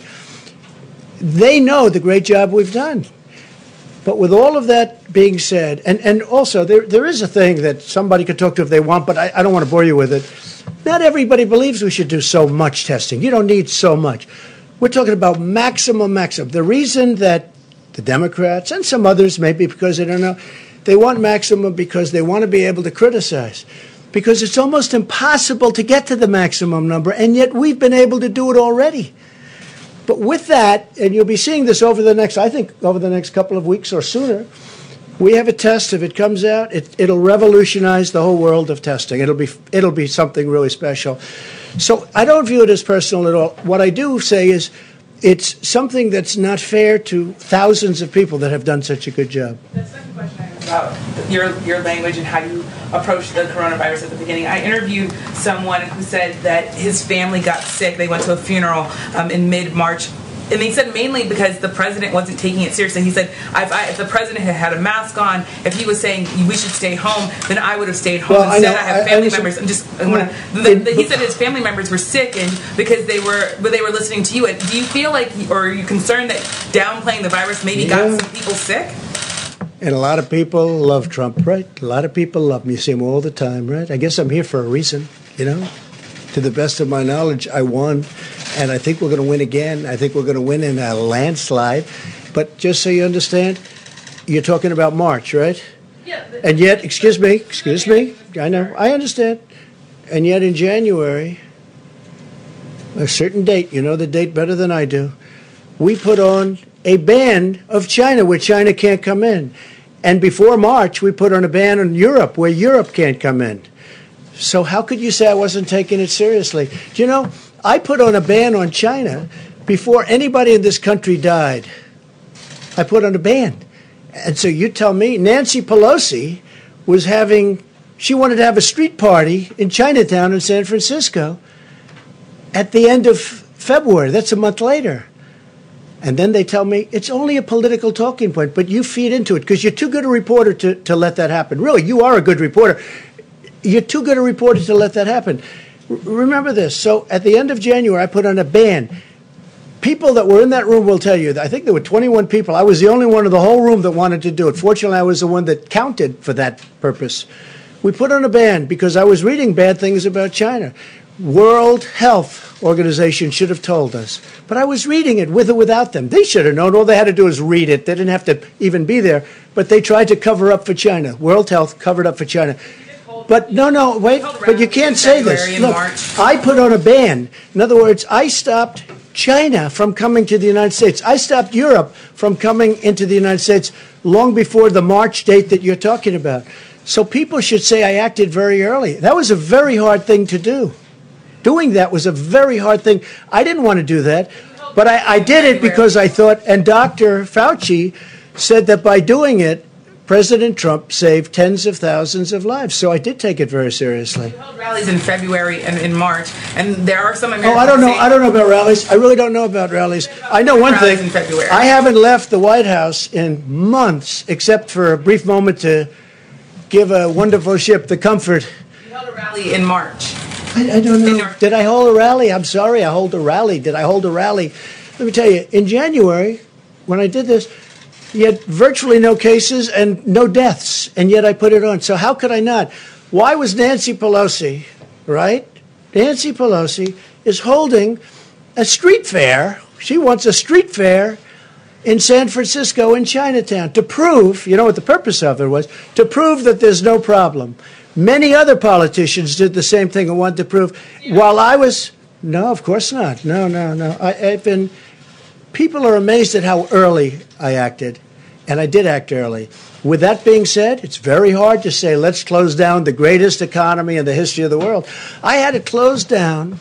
They know the great job we've done. But with all of that being said, and, and also there there is a thing that somebody could talk to if they want, but I, I don't want to bore you with it. Not everybody believes we should do so much testing. You don't need so much. We're talking about maximum, maximum. The reason that the Democrats and some others, maybe because they don't know, they want maximum because they want to be able to criticize. Because it's almost impossible to get to the maximum number, and yet we've been able to do it already. But with that, and you'll be seeing this over the next, I think, over the next couple of weeks or sooner, we have a test. If it comes out, it, it'll revolutionize the whole world of testing. It'll be, it'll be something really special. So I don't view it as personal at all. What I do say is it's something that's not fair to thousands of people that have done such a good job. The second question I have about your your language and how you approach the coronavirus at the beginning. I interviewed someone who said that his family got sick. They went to a funeral um, in mid-March and they said mainly because the president wasn't taking it seriously. He said, if, I, if the president had had a mask on, if he was saying we should stay home, then I would have stayed home. Well, Instead, I, know, I have I, family I members. I'm just, I wanna, the, the, he said his family members were sick, and because they were, but they were listening to you. And do you feel like, or are you concerned that downplaying the virus maybe Yeah. got some people sick? And a lot of people love Trump, right? A lot of people love me. You see him all the time, right? I guess I'm here for a reason, you know? To the best of my knowledge, I won, and I think we're going to win again. I think we're going to win in a landslide. But just so you understand, you're talking about March, right? Yeah. And yet, excuse me, excuse me, I know, I understand. And yet in January, a certain date, you know the date better than I do, we put on a ban of China where China can't come in. And before March, we put on a ban on Europe where Europe can't come in. So how could you say I wasn't taking it seriously? Do you know, I put on a ban on China before anybody in this country died. I put on a ban. And so you tell me, Nancy Pelosi was having, she wanted to have a street party in Chinatown in San Francisco at the end of February. That's a month later. And then they tell me it's only a political talking point, but you feed into it because you're too good a reporter to, to let that happen. Really, you are a good reporter. You're too good a reporter to let that happen. R- remember this. So at the end of January, I put on a ban. People that were in that room will tell you, that I think there were twenty-one people. I was the only one in the whole room that wanted to do it. Fortunately, I was the one that counted for that purpose. We put on a ban because I was reading bad things about China. World Health Organization should have told us. But I was reading it with or without them. They should have known. All they had to do was read it. They didn't have to even be there. But they tried to cover up for China. World Health covered up for China. But no, no, wait. But you can't say this. Look, I put on a ban. In other words, I stopped China from coming to the United States. I stopped Europe from coming into the United States long before the March date that you're talking about. So people should say I acted very early. That was a very hard thing to do. Doing that was a very hard thing. I didn't want to do that, but I, I did it because I thought, and Doctor Fauci said that by doing it, President Trump saved tens of thousands of lives. So I did take it very seriously. You held rallies in February and in March, and there are some Americans. Oh, I don't know. saying- I don't know about rallies. I really don't know about rallies. I know one thing. Rallies in February. I haven't left the White House in months, except for a brief moment to give a wonderful ship the comfort. You held a rally in March. I, I don't know. Did I hold a rally? I'm sorry, I hold a rally. Did I hold a rally? Let me tell you, in January, when I did this, you had virtually no cases and no deaths, and yet I put it on. So how could I not? Why was Nancy Pelosi, right? Nancy Pelosi is holding a street fair. She wants a street fair in San Francisco in Chinatown to prove, you know what the purpose of it was, to prove that there's no problem. Many other politicians did the same thing and wanted to prove. While I was, no, of course not. No, no, no. I, I've been, people are amazed at how early I acted, and I did act early. With that being said, it's very hard to say, let's close down the greatest economy in the history of the world. I had to close down,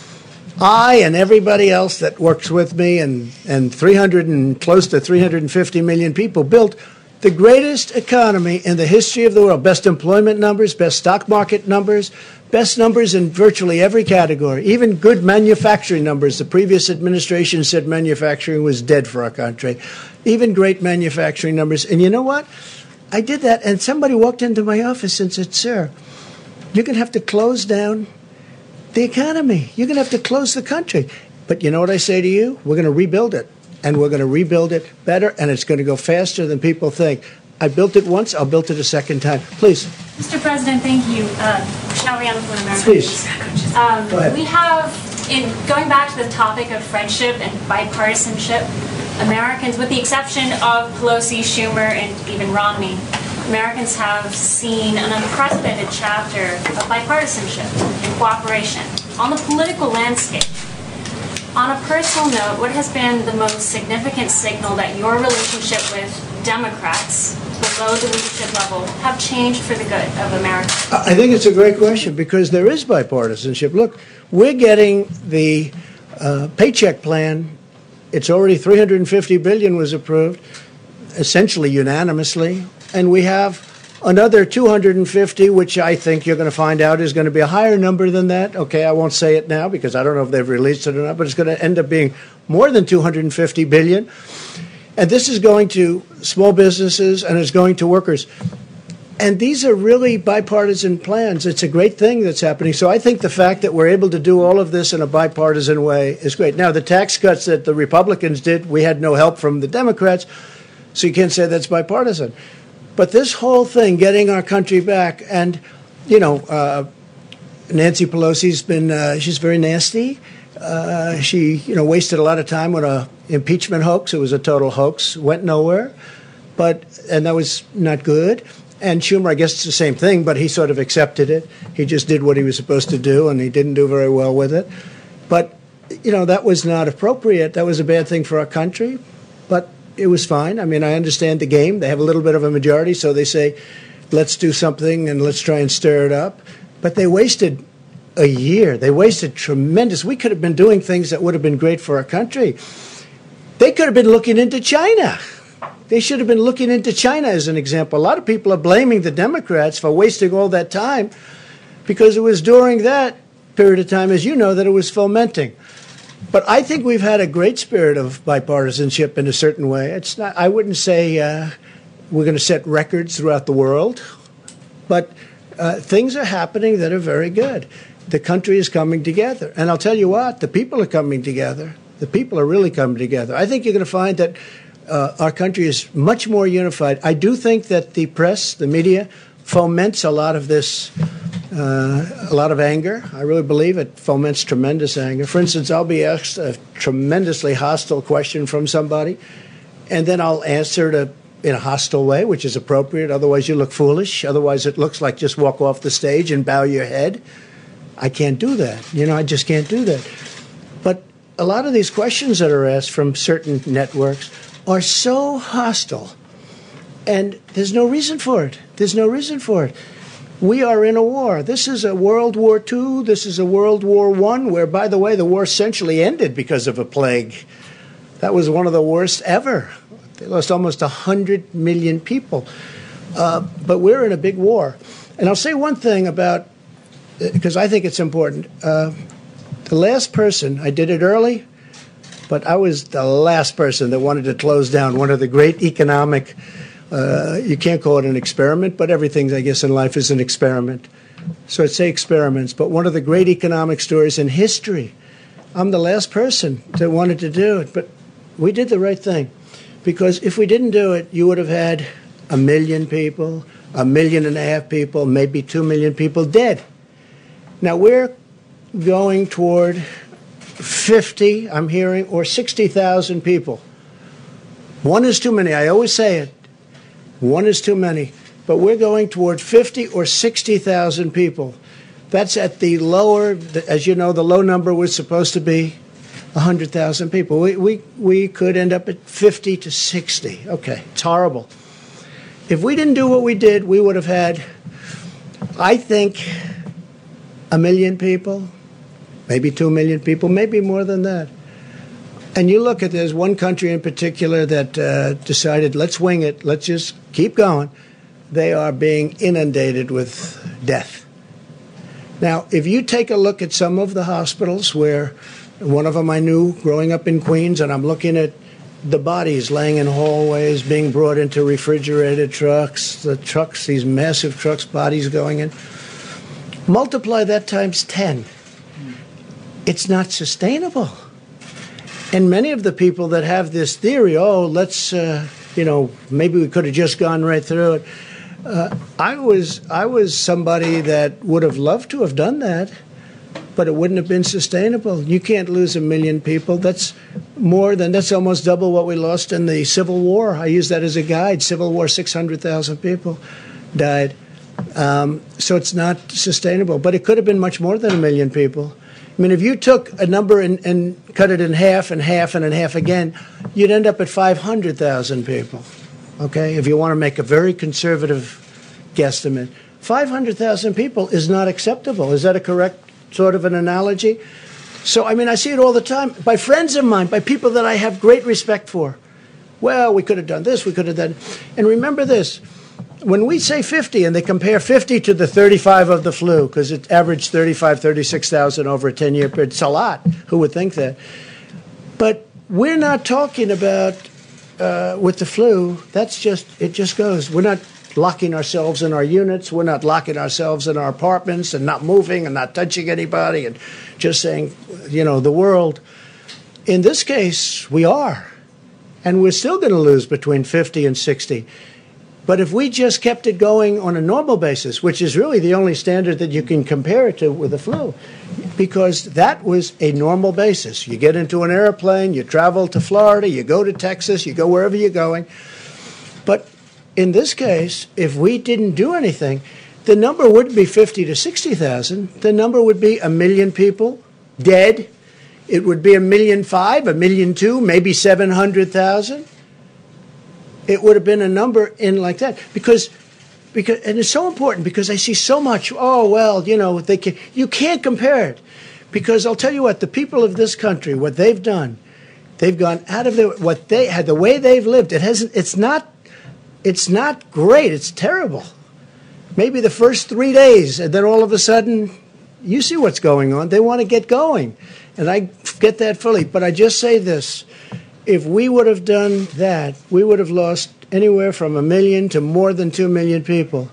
I and everybody else that works with me, and, and three hundred and close to three hundred fifty million people built the greatest economy in the history of the world. Best employment numbers, best stock market numbers, best numbers in virtually every category, even good manufacturing numbers. The previous administration said manufacturing was dead for our country. Even great manufacturing numbers. And you know what? I did that, and somebody walked into my office and said, sir, you're going to have to close down the economy. You're going to have to close the country. But you know what I say to you? We're going to rebuild it. And we're going to rebuild it better, and it's going to go faster than people think. I built it once, I'll build it a second time. Please. Mister President, thank you. Uh, Michelle Rhiannon from America. Please. Um, Go ahead. We have, in going back to the topic of friendship and bipartisanship, Americans, with the exception of Pelosi, Schumer, and even Romney, Americans have seen an unprecedented chapter of bipartisanship and cooperation on the political landscape. On a personal note, what has been the most significant signal that your relationship with Democrats below the leadership level have changed for the good of America? I think it's a great question because there is bipartisanship. Look, we're getting the uh, paycheck plan. It's already three hundred fifty billion dollars was approved, essentially unanimously, and we have another two hundred fifty, which I think you're going to find out is going to be a higher number than that. Okay, I won't say it now because I don't know if they've released it or not, but it's going to end up being more than two hundred fifty billion. And this is going to small businesses and it's going to workers. And these are really bipartisan plans. It's a great thing that's happening. So I think the fact that we're able to do all of this in a bipartisan way is great. Now, the tax cuts that the Republicans did, we had no help from the Democrats, so you can't say that's bipartisan. But this whole thing, getting our country back, and, you know, uh, Nancy Pelosi's been, uh, she's very nasty. Uh, she, you know, wasted a lot of time on a impeachment hoax. It was a total hoax, went nowhere. But, and that was not good. And Schumer, I guess it's the same thing, but he sort of accepted it. He just did what he was supposed to do, and he didn't do very well with it. But, you know, that was not appropriate. That was a bad thing for our country. But it was fine. I mean, I understand the game. They have a little bit of a majority, so they say, let's do something and let's try and stir it up. But they wasted a year. They wasted tremendous. We could have been doing things that would have been great for our country. They could have been looking into China. They should have been looking into China as an example. A lot of people are blaming the Democrats for wasting all that time because it was during that period of time, as you know, that it was fomenting. But I think we've had a great spirit of bipartisanship in a certain way. It's not. I wouldn't say uh, we're going to set records throughout the world, but uh, things are happening that are very good. The country is coming together. And I'll tell you what, the people are coming together. The people are really coming together. I think you're going to find that Uh, our country is much more unified. I do think that the press, the media, foments a lot of this, uh, a lot of anger. I really believe it foments tremendous anger. For instance, I'll be asked a tremendously hostile question from somebody, and then I'll answer it a, in a hostile way, which is appropriate. Otherwise, you look foolish. Otherwise, it looks like just walk off the stage and bow your head. I can't do that. You know, I just can't do that. But a lot of these questions that are asked from certain networks are so hostile, and there's no reason for it. There's no reason for it. We are in a war. This is a World War Two. This is a World War One, where, by the way, the war essentially ended because of a plague. That was one of the worst ever. They lost almost one hundred million people. Uh, but we're in a big war. And I'll say one thing about, because I think it's important. Uh, the last person, I did it early, but I was the last person that wanted to close down one of the great economic, uh, you can't call it an experiment, but everything, I guess, in life is an experiment. So I'd say experiments, but one of the great economic stories in history. I'm the last person that wanted to do it, but we did the right thing. Because if we didn't do it, you would have had a million people, a million and a half people, maybe two million people dead. Now we're going toward fifty, I'm hearing, or sixty thousand people. One is too many. I always say it. One is too many. But we're going toward fifty or sixty thousand people. That's at the lower, as you know, the low number was supposed to be one hundred thousand people. We, we, we could end up at fifty to sixty. Okay, it's horrible. If we didn't do what we did, we would have had, I think, a million people. Maybe two million people, maybe more than that. And you look at, there's one country in particular that uh, decided, let's wing it, let's just keep going. They are being inundated with death. Now, if you take a look at some of the hospitals where, one of them I knew growing up in Queens, and I'm looking at the bodies laying in hallways, being brought into refrigerated trucks, the trucks, these massive trucks, bodies going in. Multiply that times ten. It's not sustainable. And many of the people that have this theory, oh, let's, uh, you know, maybe we could have just gone right through it. Uh, I was I was somebody that would have loved to have done that, but it wouldn't have been sustainable. You can't lose a million people. That's more than, that's almost double what we lost in the Civil War. I use that as a guide. Civil War, six hundred thousand people died. Um, so it's not sustainable. But it could have been much more than a million people. I mean, if you took a number and, and cut it in half and half and in half again, you'd end up at five hundred thousand people, okay, if you want to make a very conservative guesstimate. five hundred thousand people is not acceptable. Is that a correct sort of an analogy? So, I mean, I see it all the time by friends of mine, by people that I have great respect for. Well, we could have done this, we could have done. And remember this, when we say fifty and they compare fifty to the thirty-five of the flu, because it averaged thirty-five, thirty-six thousand over a ten-year period, it's a lot. Who would think that? But we're not talking about, uh, with the flu, that's just, it just goes. We're not locking ourselves in our units. We're not locking ourselves in our apartments and not moving and not touching anybody and just saying, you know, the world. In this case, we are. And we're still going to lose between fifty and sixty. But if we just kept it going on a normal basis, which is really the only standard that you can compare it to with the flu, because that was a normal basis. You get into an airplane, you travel to Florida, you go to Texas, you go wherever you're going. But in this case, if we didn't do anything, the number wouldn't be fifty to sixty thousand. The number would be a million people dead. It would be a million five, a million two, maybe seven hundred thousand. It would have been a number in like that because, because, and it's so important because I see so much. Oh well, you know, they can. You can't compare it because I'll tell you what, the people of this country, what they've done, they've gone out of their what they had, the way they've lived. It hasn't. It's not. It's not great. It's terrible. Maybe the first three days, and then all of a sudden, you see what's going on. They want to get going, and I get that fully. But I just say this. If we would have done that, we would have lost anywhere from a million to more than two million people.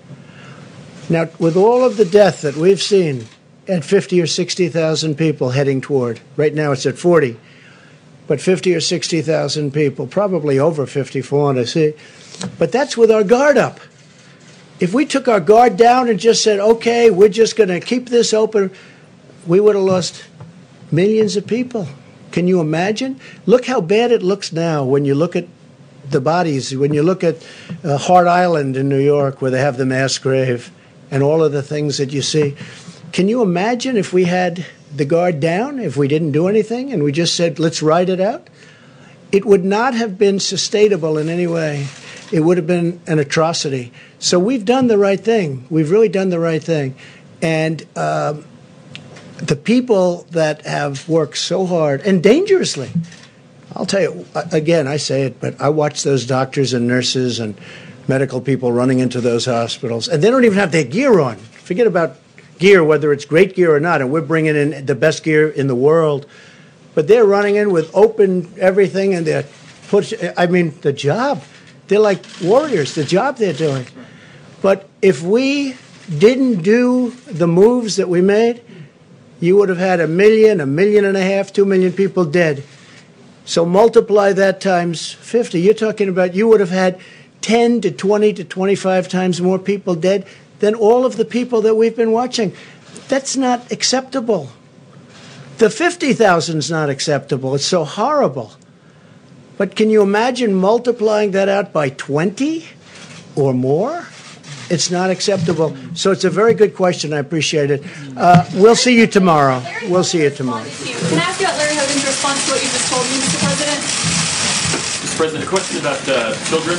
Now, with all of the death that we've seen at fifty or sixty thousand people heading toward, right now it's at forty, but fifty or sixty thousand people, probably over fifty for one to see. But that's with our guard up. If we took our guard down and just said, okay, we're just going to keep this open, we would have lost millions of people. Can you imagine? Look how bad it looks now when you look at the bodies, when you look at uh, Hart Island in New York where they have the mass grave and all of the things that you see. Can you imagine if we had the guard down, if we didn't do anything and we just said, let's ride it out? It would not have been sustainable in any way. It would have been an atrocity. So we've done the right thing. We've really done the right thing. And um, the people that have worked so hard and dangerously, I'll tell you, again, I say it, but I watch those doctors and nurses and medical people running into those hospitals, and they don't even have their gear on. Forget about gear, whether it's great gear or not, and we're bringing in the best gear in the world. But they're running in with open everything, and they're push. I mean, the job, they're like warriors, the job they're doing. But if we didn't do the moves that we made, you would have had a million, a million and a half, two million people dead. So multiply that times fifty. You're talking about you would have had ten to twenty to twenty-five times more people dead than all of the people that we've been watching. That's not acceptable. The fifty thousand is not acceptable. It's so horrible. But can you imagine multiplying that out by twenty or more? It's not acceptable. So it's a very good question. I appreciate it. Uh, we'll see you tomorrow. We'll see you tomorrow. Can I ask you about Larry Hogan's response to what you just told me, Mister President? Mister President, a question about uh, children.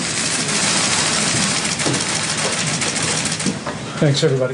Thanks, everybody.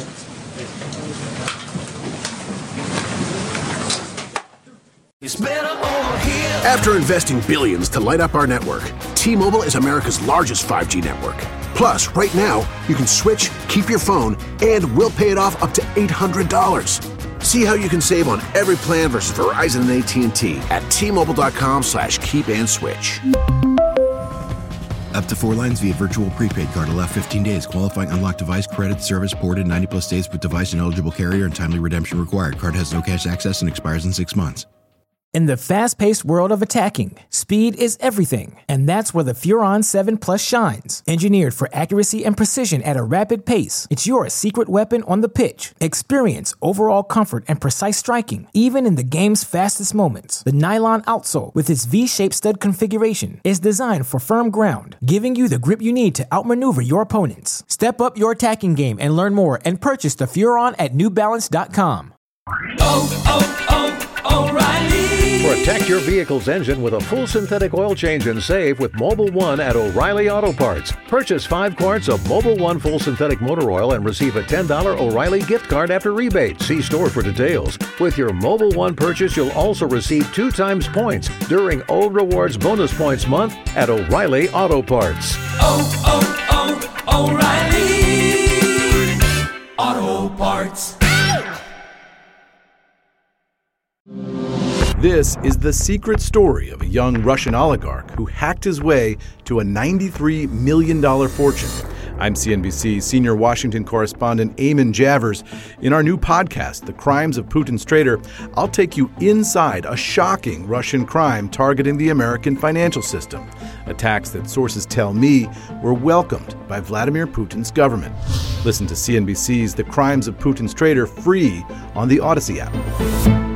After investing billions to light up our network, T-Mobile is America's largest five G network. Plus, right now, you can switch, keep your phone, and we'll pay it off up to eight hundred dollars. See how you can save on every plan versus Verizon and A T and T at T-Mobile.com slash keep and switch. Up to four lines via virtual prepaid card. Allow fifteen days. Qualifying unlocked device credit service ported ninety plus days with device and eligible carrier and timely redemption required. Card has no cash access and expires in six months. In the fast-paced world of attacking, speed is everything, and that's where the Furon seven Plus shines. Engineered for accuracy and precision at a rapid pace, it's your secret weapon on the pitch. Experience overall comfort and precise striking, even in the game's fastest moments. The nylon outsole, with its V-shaped stud configuration, is designed for firm ground, giving you the grip you need to outmaneuver your opponents. Step up your attacking game and learn more and purchase the Furon at New Balance dot com. Oh, oh, oh, O'Reilly Protect your vehicle's engine with a full synthetic oil change and save with Mobil one at O'Reilly Auto Parts. Purchase five quarts of Mobil one full synthetic motor oil and receive a ten dollars O'Reilly gift card after rebate. See store for details. With your Mobil one purchase, you'll also receive two times points during O Rewards Bonus Points Month at O'Reilly Auto Parts. Oh, oh, oh, O'Reilly Auto Parts. This is the secret story of a young Russian oligarch who hacked his way to a ninety-three million dollars fortune. I'm C N B C senior Washington correspondent Eamon Javers. In our new podcast, The Crimes of Putin's Traitor, I'll take you inside a shocking Russian crime targeting the American financial system. Attacks that sources tell me were welcomed by Vladimir Putin's government. Listen to C N B C's The Crimes of Putin's Traitor free on the Odyssey app.